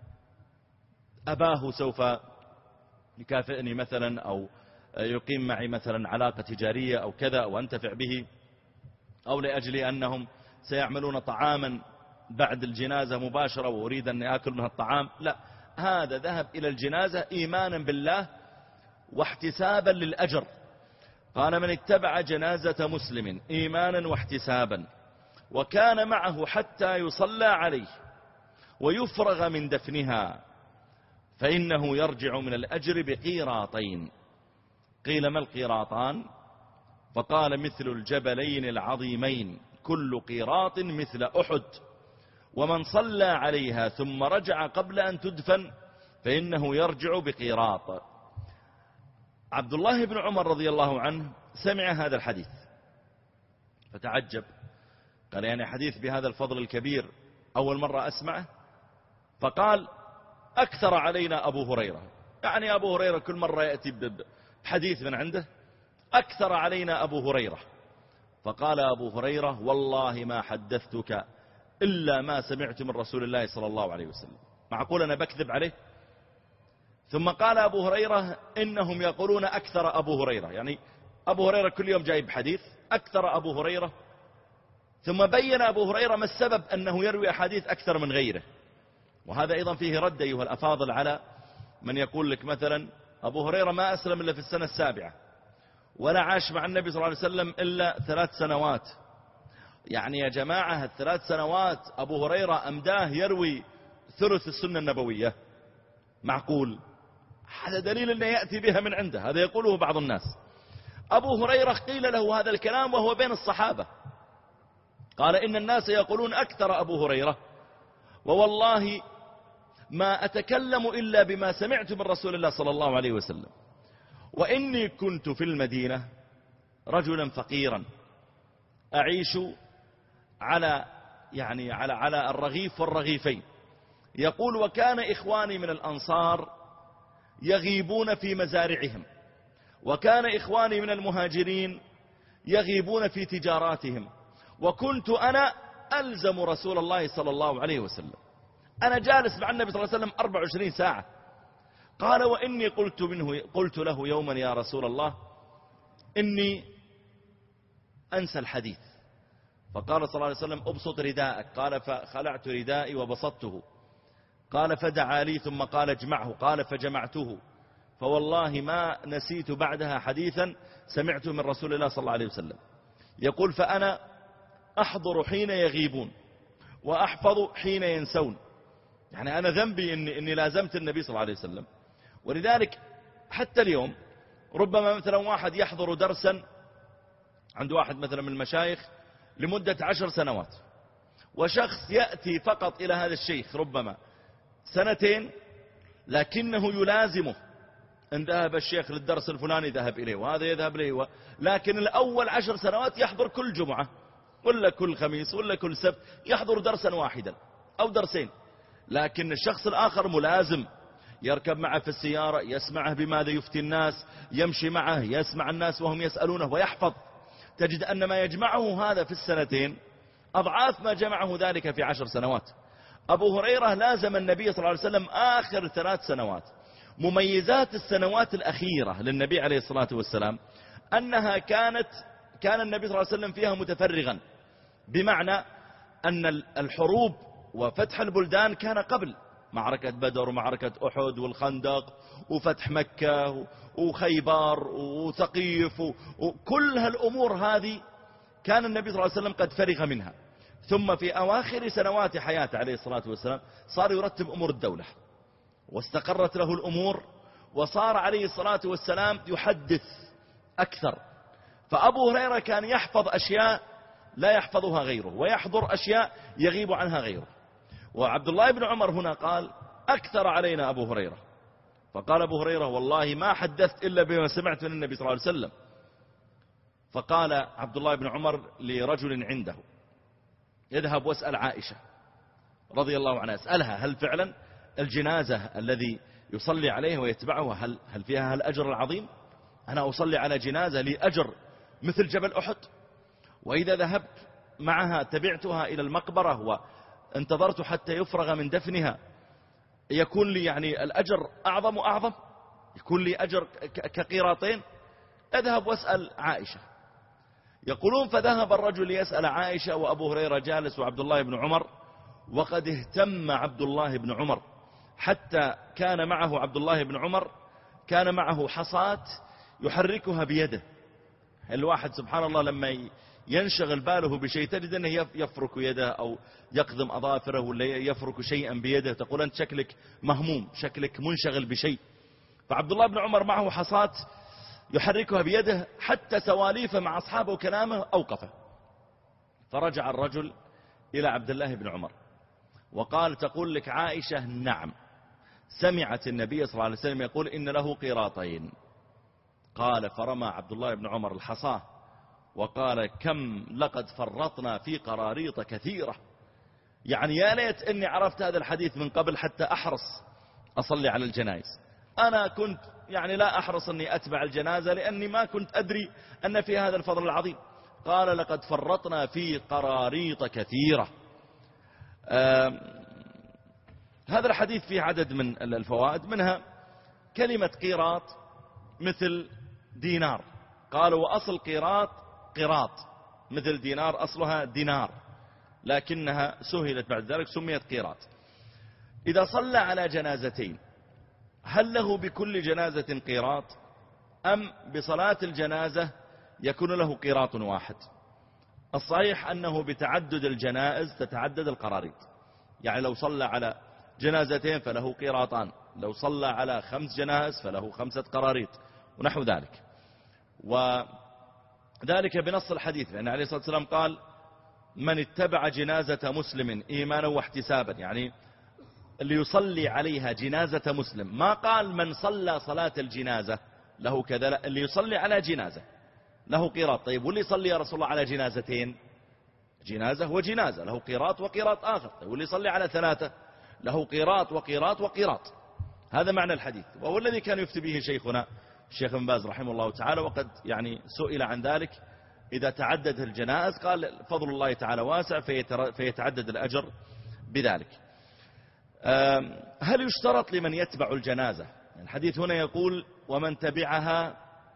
أباه سوف يكافئني مثلا أو يقيم معي مثلا علاقة تجارية أو كذا أو أنتفع به، أو لأجل أنهم سيعملون طعاما بعد الجنازة مباشرة وأريد أن أكل من الطعام، لا، هذا ذهب إلى الجنازة إيمانا بالله واحتسابا للأجر. قال من اتبع جنازة مسلم إيمانا واحتسابا وكان معه حتى يصلى عليه ويفرغ من دفنها فإنه يرجع من الأجر بقيراطين. قيل ما القيراطان؟ فقال مثل الجبلين العظيمين كل قيراط مثل أحد، ومن صلى عليها ثم رجع قبل أن تدفن فإنه يرجع بقيراط. عبد الله بن عمر رضي الله عنه سمع هذا الحديث فتعجب، قال يعني حديث بهذا الفضل الكبير أول مرة أسمعه، فقال أكثر علينا أبو هريرة، يعني أبو هريرة كل مرة يأتي بحديث من عنده، أكثر علينا أبو هريرة. فقال أبو هريرة والله ما حدثتك إلا ما سمعت من رسول الله صلى الله عليه وسلم، معقول أنا بكذب عليه؟ ثم قال أبو هريرة إنهم يقولون أكثر أبو هريرة، يعني أبو هريرة كل يوم جايب حديث، أكثر أبو هريرة. ثم بين أبو هريرة ما السبب أنه يروي أحاديث أكثر من غيره، وهذا أيضا فيه رد أيها الأفاضل على من يقول لك مثلا أبو هريرة ما أسلم إلا في السنة السابعة ولا عاش مع النبي صلى الله عليه وسلم إلا ثلاث سنوات. يعني يا جماعة الثلاث سنوات أبو هريرة أمداه يروي ثلث السنة النبوية، معقول؟ هذا دليل أنه يأتي بها من عنده، هذا يقوله بعض الناس. أبو هريرة قيل له هذا الكلام وهو بين الصحابة، قال إن الناس يقولون أكثر أبو هريرة، ووالله ما أتكلم إلا بما سمعت من رسول الله صلى الله عليه وسلم، وإني كنت في المدينة رجلا فقيرا أعيش على يعني على على الرغيف والرغيفين. يقول وكان إخواني من الأنصار يغيبون في مزارعهم، وكان إخواني من المهاجرين يغيبون في تجاراتهم، وكنت أنا ألزم رسول الله صلى الله عليه وسلم، أنا جالس مع النبي صلى الله عليه وسلم أربع وعشرين ساعة. قال وإني قلت منه قلت له يوما يا رسول الله إني أنسى الحديث، فقال صلى الله عليه وسلم أبسط رداءك، قال فخلعت ردائي وبسطته، قال فدعا لي ثم قال اجمعه، قال فجمعته، فوالله ما نسيت بعدها حديثا سمعته من رسول الله صلى الله عليه وسلم. يقول فأنا أحضر حين يغيبون وأحفظ حين ينسون، يعني أنا ذنبي إني, إني لازمت النبي صلى الله عليه وسلم. ولذلك حتى اليوم ربما مثلا واحد يحضر درسا عند واحد مثلا من المشايخ لمدة عشر سنوات، وشخص يأتي فقط إلى هذا الشيخ ربما سنتين، لكنه يلازمه إن ذهب الشيخ للدرس الفلاني ذهب إليه وهذا يذهب إليه و... لكن الأول عشر سنوات يحضر كل جمعة ولا كل خميس ولا كل سبت يحضر درسا واحدا أو درسين، لكن الشخص الآخر ملازم يركب معه في السيارة، يسمعه بماذا يفتي الناس، يمشي معه، يسمع الناس وهم يسألونه ويحفظ. تجد أن ما يجمعه هذا في السنتين أضعاف ما جمعه ذلك في عشر سنوات. أبو هريرة لازم النبي صلى الله عليه وسلم آخر ثلاث سنوات. مميزات السنوات الأخيرة للنبي عليه الصلاة والسلام أنها كانت كان النبي صلى الله عليه وسلم فيها متفرغا، بمعنى أن الحروب وفتح البلدان كان قبل معركة بدر ومعركة أحد والخندق وفتح مكة وخيبر وثقيف وكل هالأمور هذه كان النبي صلى الله عليه وسلم قد فرغ منها. ثم في أواخر سنوات حياته عليه الصلاة والسلام صار يرتب أمور الدولة واستقرت له الأمور، وصار عليه الصلاة والسلام يحدث أكثر. فأبو هريرة كان يحفظ أشياء لا يحفظها غيره، ويحضر أشياء يغيب عنها غيره. وعبد الله بن عمر هنا قال أكثر علينا أبو هريرة. فقال أبو هريرة والله ما حدثت إلا بما سمعت من النبي صلى الله عليه وسلم. فقال عبد الله بن عمر لرجل عنده يذهب واسأل عائشة رضي الله عنها، اسألها هل فعلا الجنازة الذي يصلي عليه ويتبعه هل, هل فيها الأجر العظيم؟ أنا أصلي على جنازة لي أجر مثل جبل أحد، وإذا ذهبت معها تبعتها إلى المقبرة وانتظرت حتى يفرغ من دفنها يكون لي يعني الأجر أعظم وأعظم، يكون لي أجر كقيراطين. اذهب واسأل عائشة. يقولون فذهب الرجل ليسأل عائشة وأبو هريرة جالس وعبد الله بن عمر، وقد اهتم عبد الله بن عمر حتى كان معه عبد الله بن عمر كان معه حصاة يحركها بيده. الواحد سبحان الله لما ينشغل باله بشيء تجد أنه يفرك يده أو يقدم أظافره ولا يفرك شيئا بيده، تقول أنت شكلك مهموم، شكلك منشغل بشيء. فعبد الله بن عمر معه حصاة يحركها بيده حتى سواليفه مع أصحابه وكلامه أوقفه. فرجع الرجل إلى عبد الله بن عمر وقال تقول لك عائشة نعم سمعت النبي صلى الله عليه وسلم يقول إن له قيراطين. قال فرمى عبد الله بن عمر الحصاة وقال كم لقد فرطنا في قراريط كثيرة، يعني يا ليت إني عرفت هذا الحديث من قبل حتى أحرص أصلي على الجنائز. أنا كنت يعني لا أحرص أني أتبع الجنازة لأني ما كنت أدري أن في هذا الفضل العظيم. قال لقد فرطنا في قراريط كثيرة. هذا الحديث فيه عدد من الفوائد، منها كلمة قيراط مثل دينار، قالوا وأصل قيراط قراط مثل دينار أصلها دينار، لكنها سهلت بعد ذلك سميت قيراط. إذا صلى على جنازتين هل له بكل جنازة قيراط أم بصلاة الجنازة يكون له قيراط واحد؟ الصحيح أنه بتعدد الجنائز تتعدد القراريط، يعني لو صلى على جنازتين فله قيراطان، لو صلى على خمس جنائز فله خمسة قراريط ونحو ذلك. وذلك بنص الحديث، لأن عليه الصلاة والسلام قال من اتبع جنازة مسلم إيمانا واحتسابا، يعني اللي يصلي عليها جنازة مسلم، ما قال من صلى صلاة الجنازة له كذا، لا، اللي يصلي على جنازة له قيراط. طيب واللي يصلي يا رسول الله على جنازتين، جنازة وجنازة له قيراط وقيراط آخر. طيب واللي يصلي على ثلاثة له قيراط وقيراط وقيراط. هذا معنى الحديث، وهو الذي كان يفتي به شيخنا الشيخ ابن باز رحمه الله تعالى، وقد يعني سئل عن ذلك إذا تعددت الجنائز قال فضل الله تعالى واسع فيتعدد الأجر بذلك. هل يشترط لمن يتبع الجنازة؟ الحديث هنا يقول ومن تبعها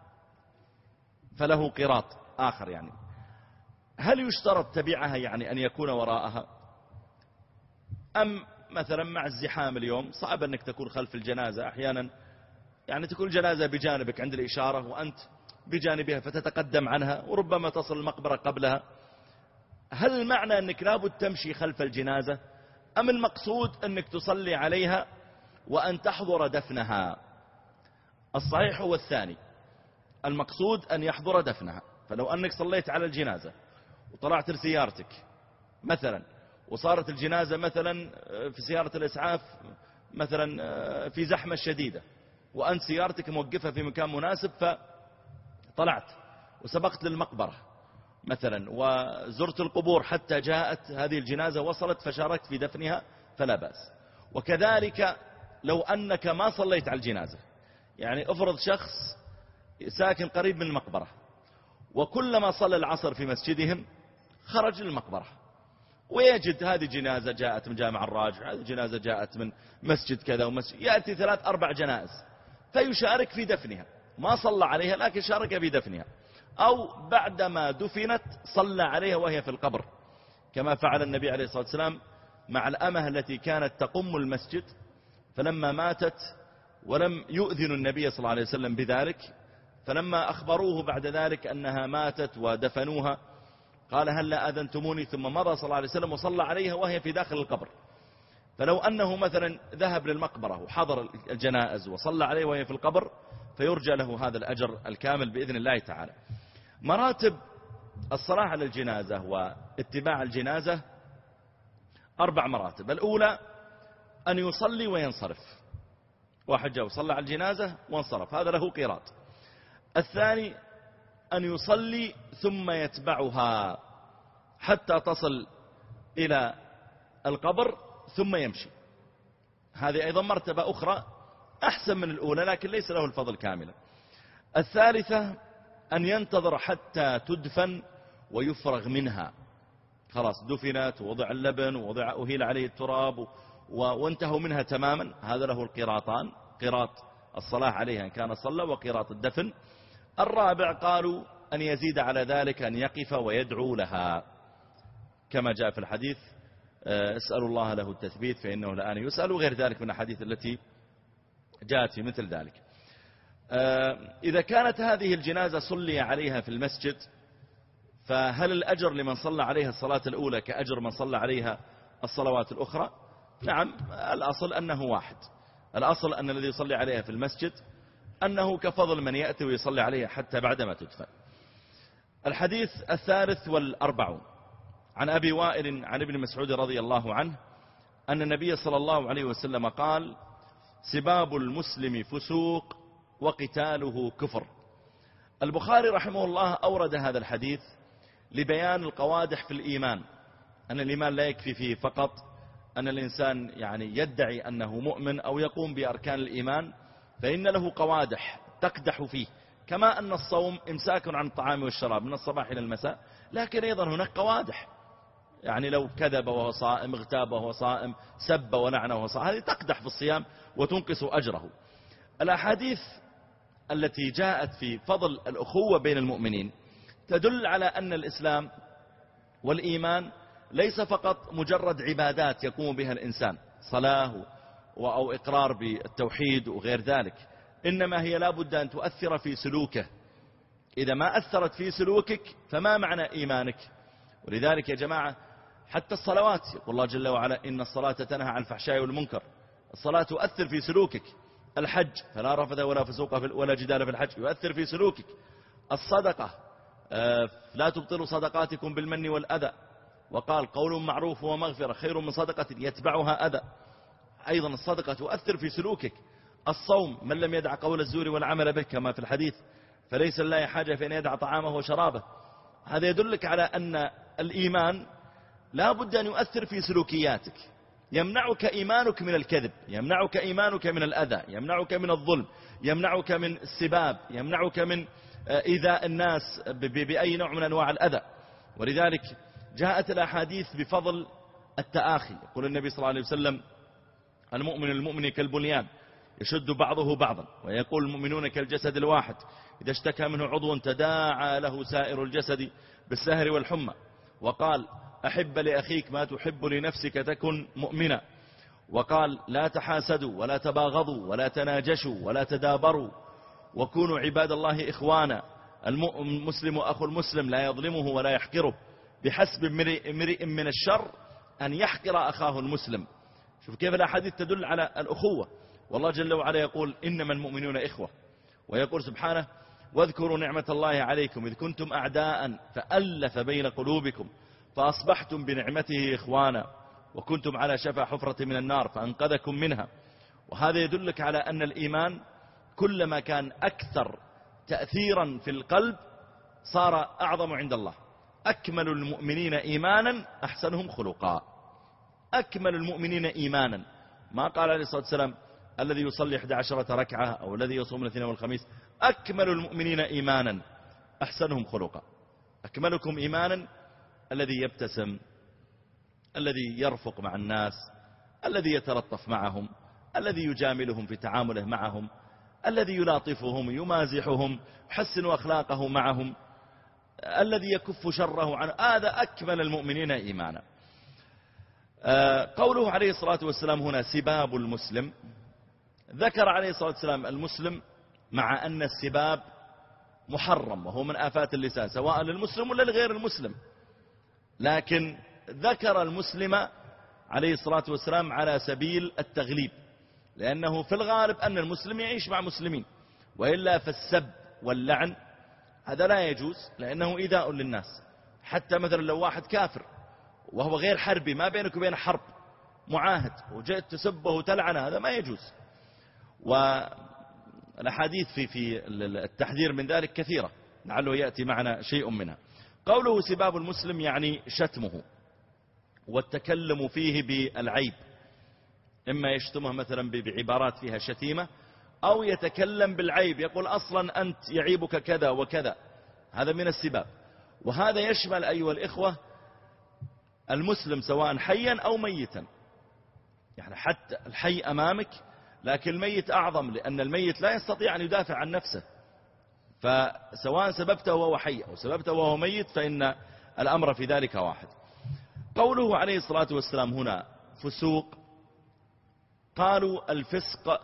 فله قيراط آخر، يعني هل يشترط تبعها يعني أن يكون وراءها، أم مثلا مع الزحام اليوم صعب أنك تكون خلف الجنازة، أحيانا يعني تكون الجنازة بجانبك عند الإشارة وأنت بجانبها فتتقدم عنها وربما تصل المقبرة قبلها. هل المعنى أنك لابد تمشي خلف الجنازة أم المقصود أنك تصلي عليها وأن تحضر دفنها؟ الصحيح هو الثاني، المقصود أن يحضر دفنها. فلو أنك صليت على الجنازة وطلعت لسيارتك مثلا وصارت الجنازة مثلا في سيارة الإسعاف مثلا في زحمة شديدة وأنت سيارتك موقفة في مكان مناسب فطلعت وسبقت للمقبرة مثلا وزرت القبور حتى جاءت هذه الجنازة وصلت فشاركت في دفنها فلا بأس. وكذلك لو أنك ما صليت على الجنازة، يعني افرض شخص ساكن قريب من المقبرة وكلما صلى العصر في مسجدهم خرج للمقبرة ويجد هذه جنازة جاءت من جامع الراجح، هذه جنازة جاءت من مسجد كذا ومسجد، يأتي ثلاث أربع جنائز فيشارك في دفنها، ما صلى عليها لكن شارك في دفنها، أو بعدما دفنت صلى عليها وهي في القبر، كما فعل النبي عليه الصلاة والسلام مع الأمة التي كانت تقم المسجد، فلما ماتت ولم يؤذن النبي صلى الله عليه وسلم بذلك، فلما أخبروه بعد ذلك أنها ماتت ودفنوها قال هل لا أذنتموني، ثم مضى صلى الله عليه وسلم وصلى عليها وهي في داخل القبر. فلو أنه مثلا ذهب للمقبرة وحضر الجنائز وصلى عليها وهي في القبر فيرجى له هذا الأجر الكامل بإذن الله تعالى. مراتب الصلاة على الجنازة واتباع الجنازة أربع مراتب. الأولى أن يصلي وينصرف، واحد جاء وصلى على الجنازة وانصرف، هذا له قيراط. الثاني أن يصلي ثم يتبعها حتى تصل إلى القبر ثم يمشي، هذه أيضا مرتبة أخرى أحسن من الأولى لكن ليس له الفضل كاملا. الثالثة أن ينتظر حتى تدفن ويفرغ منها، خلاص دفنت ووضع اللبن ووضع أهيل عليه التراب وانتهوا منها تماما، هذا له القيراطان، قيراط الصلاة عليها إن كان صلى وقيراط الدفن. الرابع قالوا أن يزيد على ذلك أن يقف ويدعو لها كما جاء في الحديث اسألوا الله له التثبيت فإنه الآن يسأل، وغير ذلك من الحديث التي جاءت في مثل ذلك. إذا كانت هذه الجنازة صلي عليها في المسجد فهل الأجر لمن صلى عليها الصلاة الأولى كأجر من صلى عليها الصلوات الأخرى؟ نعم، الأصل أنه واحد، الأصل أن الذي يصلي عليها في المسجد أنه كفضل من يأتي ويصلي عليها حتى بعدما تدفن. الحديث الثالث والأربعون عن أبي وائل عن ابن مسعود رضي الله عنه أن النبي صلى الله عليه وسلم قال سباب المسلم فسوق وقتاله كفر. البخاري رحمه الله أورد هذا الحديث لبيان القوادح في الإيمان، أن الإيمان لا يكفي فيه فقط أن الإنسان يعني يدعي أنه مؤمن أو يقوم بأركان الإيمان، فإن له قوادح تقدح فيه، كما أن الصوم إمساك عن الطعام والشراب من الصباح إلى المساء، لكن أيضا هناك قوادح، يعني لو كذب وهو صائم، اغتاب وهو صائم، سب ولعن وهو صائم، هذه تقدح في الصيام وتنقص أجره. الأحاديث التي جاءت في فضل الأخوة بين المؤمنين تدل على أن الإسلام والإيمان ليس فقط مجرد عبادات يقوم بها الإنسان، صلاة أو إقرار بالتوحيد وغير ذلك، إنما هي لا بد أن تؤثر في سلوكه. إذا ما أثرت في سلوكك فما معنى إيمانك؟ ولذلك يا جماعة حتى الصلوات يقول الله جل وعلا إن الصلاة تنهى عن الفحشاء والمنكر، الصلاة تؤثر في سلوكك. الحج فلا رفث ولا فسوق ولا جدال في الحج، يؤثر في سلوكك. الصدقة لا تبطلوا صدقاتكم بالمن والأذى، وقال قول معروف ومغفرة خير من صدقة يتبعها أذى، أيضا الصدقة تؤثر في سلوكك. الصوم من لم يدع قول الزور والعمل به كما في الحديث فليس لله حاجة في أن يدع طعامه وشرابه. هذا يدلك على أن الإيمان لا بد أن يؤثر في سلوكياتك، يمنعك إيمانك من الكذب، يمنعك إيمانك من الأذى، يمنعك من الظلم، يمنعك من السباب، يمنعك من إيذاء الناس بأي نوع من أنواع الأذى. ولذلك جاءت الأحاديث بفضل التآخي، يقول النبي صلى الله عليه وسلم المؤمن المؤمن كالبنيان يشد بعضه بعضا، ويقول المؤمنون كالجسد الواحد إذا اشتكى منه عضو تداعى له سائر الجسد بالسهر والحمى. وقال أحب لأخيك ما تحب لنفسك تكن مؤمنا. وقال لا تحاسدوا ولا تباغضوا ولا تناجشوا ولا تدابروا وكونوا عباد الله إخوانا، المسلم أخو المسلم لا يظلمه ولا يحقره، بحسب امرئ من الشر أن يحقر أخاه المسلم. شوف كيف الأحاديث تدل على الأخوة. والله جل وعلا يقول إنما المؤمنون إخوة، ويقول سبحانه واذكروا نعمة الله عليكم إذ كنتم أعداء فألف بين قلوبكم فأصبحتم بنعمته إخوانا وكنتم على شفا حفرة من النار فأنقذكم منها. وهذا يدلك على أن الإيمان كلما كان أكثر تأثيرا في القلب صار أعظم عند الله. أكمل المؤمنين إيمانا أحسنهم خلقا، أكمل المؤمنين إيمانا. ما قال عليه الصلاة والسلام الذي يصلي إحدى عشرة ركعة أو الذي يصوم الاثنين والخميس، أكمل المؤمنين إيمانا أحسنهم خلقا. أكملكم إيمانا الذي يبتسم، الذي يرفق مع الناس، الذي يتلطف معهم، الذي يجاملهم في تعامله معهم، الذي يلاطفهم يمازحهم يحسن أخلاقه معهم، الذي يكف شره عنه. هذا أكمل المؤمنين إيمانا. قوله عليه الصلاة والسلام هنا سباب المسلم، ذكر عليه الصلاة والسلام المسلم مع أن السباب محرم وهو من آفات اللسان سواء للمسلم ولا لغير المسلم، لكن ذكر المسلم عليه الصلاة والسلام على سبيل التغليب، لأنه في الغالب أن المسلم يعيش مع مسلمين، وإلا فالسب واللعن هذا لا يجوز لأنه إيذاء للناس. حتى مثلا لو واحد كافر وهو غير حربي، ما بينك وبين حرب، معاهد، وجئت تسبه وتلعنه، هذا ما يجوز. والأحاديث في في التحذير من ذلك كثيرة، لعله يأتي معنا شيء منها. قوله سباب المسلم يعني شتمه والتكلم فيه بالعيب، إما يشتمه مثلا بعبارات فيها شتيمة، أو يتكلم بالعيب، يقول أصلا أنت يعيبك كذا وكذا، هذا من السباب. وهذا يشمل أيها الإخوة المسلم سواء حيا أو ميتا، يعني حتى الحي أمامك لكن الميت أعظم، لأن الميت لا يستطيع أن يدافع عن نفسه، فسواء سببته وهو حي أو سببته وهو ميت فإن الأمر في ذلك واحد. قوله عليه الصلاة والسلام هنا فسوق، قالوا الفسق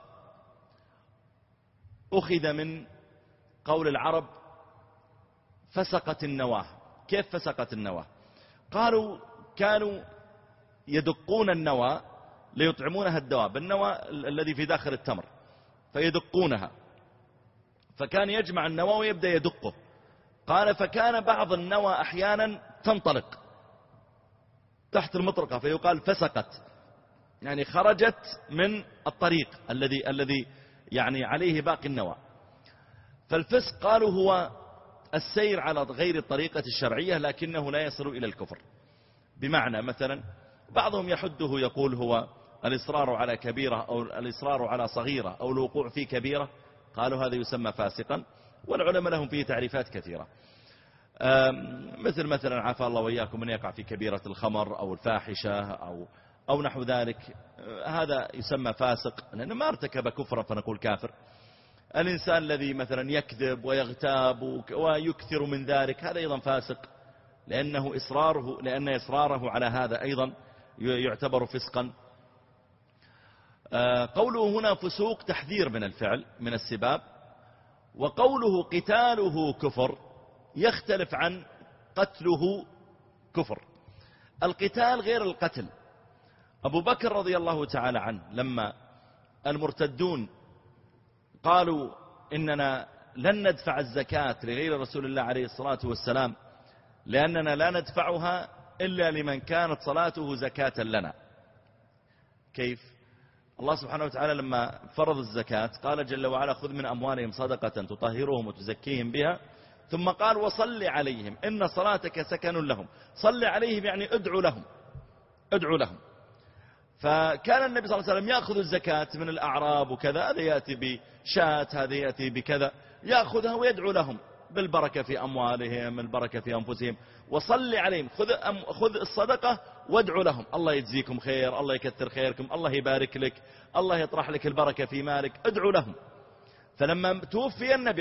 أخذ من قول العرب فسقت النواه. كيف فسقت النواه؟ قالوا كانوا يدقون النوى ليطعمونها الدواب، النوى الذي في داخل التمر، فيدقونها، فكان يجمع النوى ويبدأ يدقه. قال فكان بعض النوى أحيانا تنطلق تحت المطرقة فيقال فسقت، يعني خرجت من الطريق الذي الذي يعني عليه باقي النوى. فالفسق قالوا هو السير على غير الطريقة الشرعية لكنه لا يصل إلى الكفر. بمعنى مثلا بعضهم يحده يقول هو الإصرار على كبيرة أو الإصرار على صغيرة أو الوقوع في كبيرة، قالوا هذا يسمى فاسقا، والعلماء لهم فيه تعريفات كثيرة، مثل مثلا عافى الله وإياكم من يقع في كبيرة الخمر أو الفاحشة أو أو نحو ذلك، هذا يسمى فاسق لأنه ما ارتكب كفرا فنقول كافر. الإنسان الذي مثلا يكذب ويغتاب ويكثر من ذلك هذا أيضا فاسق، لأنه إصراره لأن إصراره على هذا أيضا يعتبر فسقا. قوله هنا فسوق تحذير من الفعل من السباب، وقوله قتاله كفر يختلف عن قتله كفر. القتال غير القتل. أبو بكر رضي الله تعالى عنه لما المرتدون قالوا إننا لن ندفع الزكاة لغير رسول الله عليه الصلاة والسلام لأننا لا ندفعها إلا لمن كانت صلاته زكاة لنا. كيف؟ الله سبحانه وتعالى لما فرض الزكاة قال جل وعلا خذ من أموالهم صدقة تطهرهم وتزكيهم بها، ثم قال وصل عليهم إن صلاتك سكن لهم. صل عليهم يعني ادعو لهم، ادعو لهم. فكان النبي صلى الله عليه وسلم يأخذ الزكاة من الأعراب وكذا، هذا يأتي بشاة هذا يأتي بكذا، يأخذها ويدعو لهم بالبركة في أموالهم البركة في أنفسهم. وصل عليهم، خذ, خذ الصدقة وادعو لهم، الله يجزيكم خير، الله يكثر خيركم، الله يبارك لك، الله يطرح لك البركة في مالك، ادعو لهم. فلما توفي النبي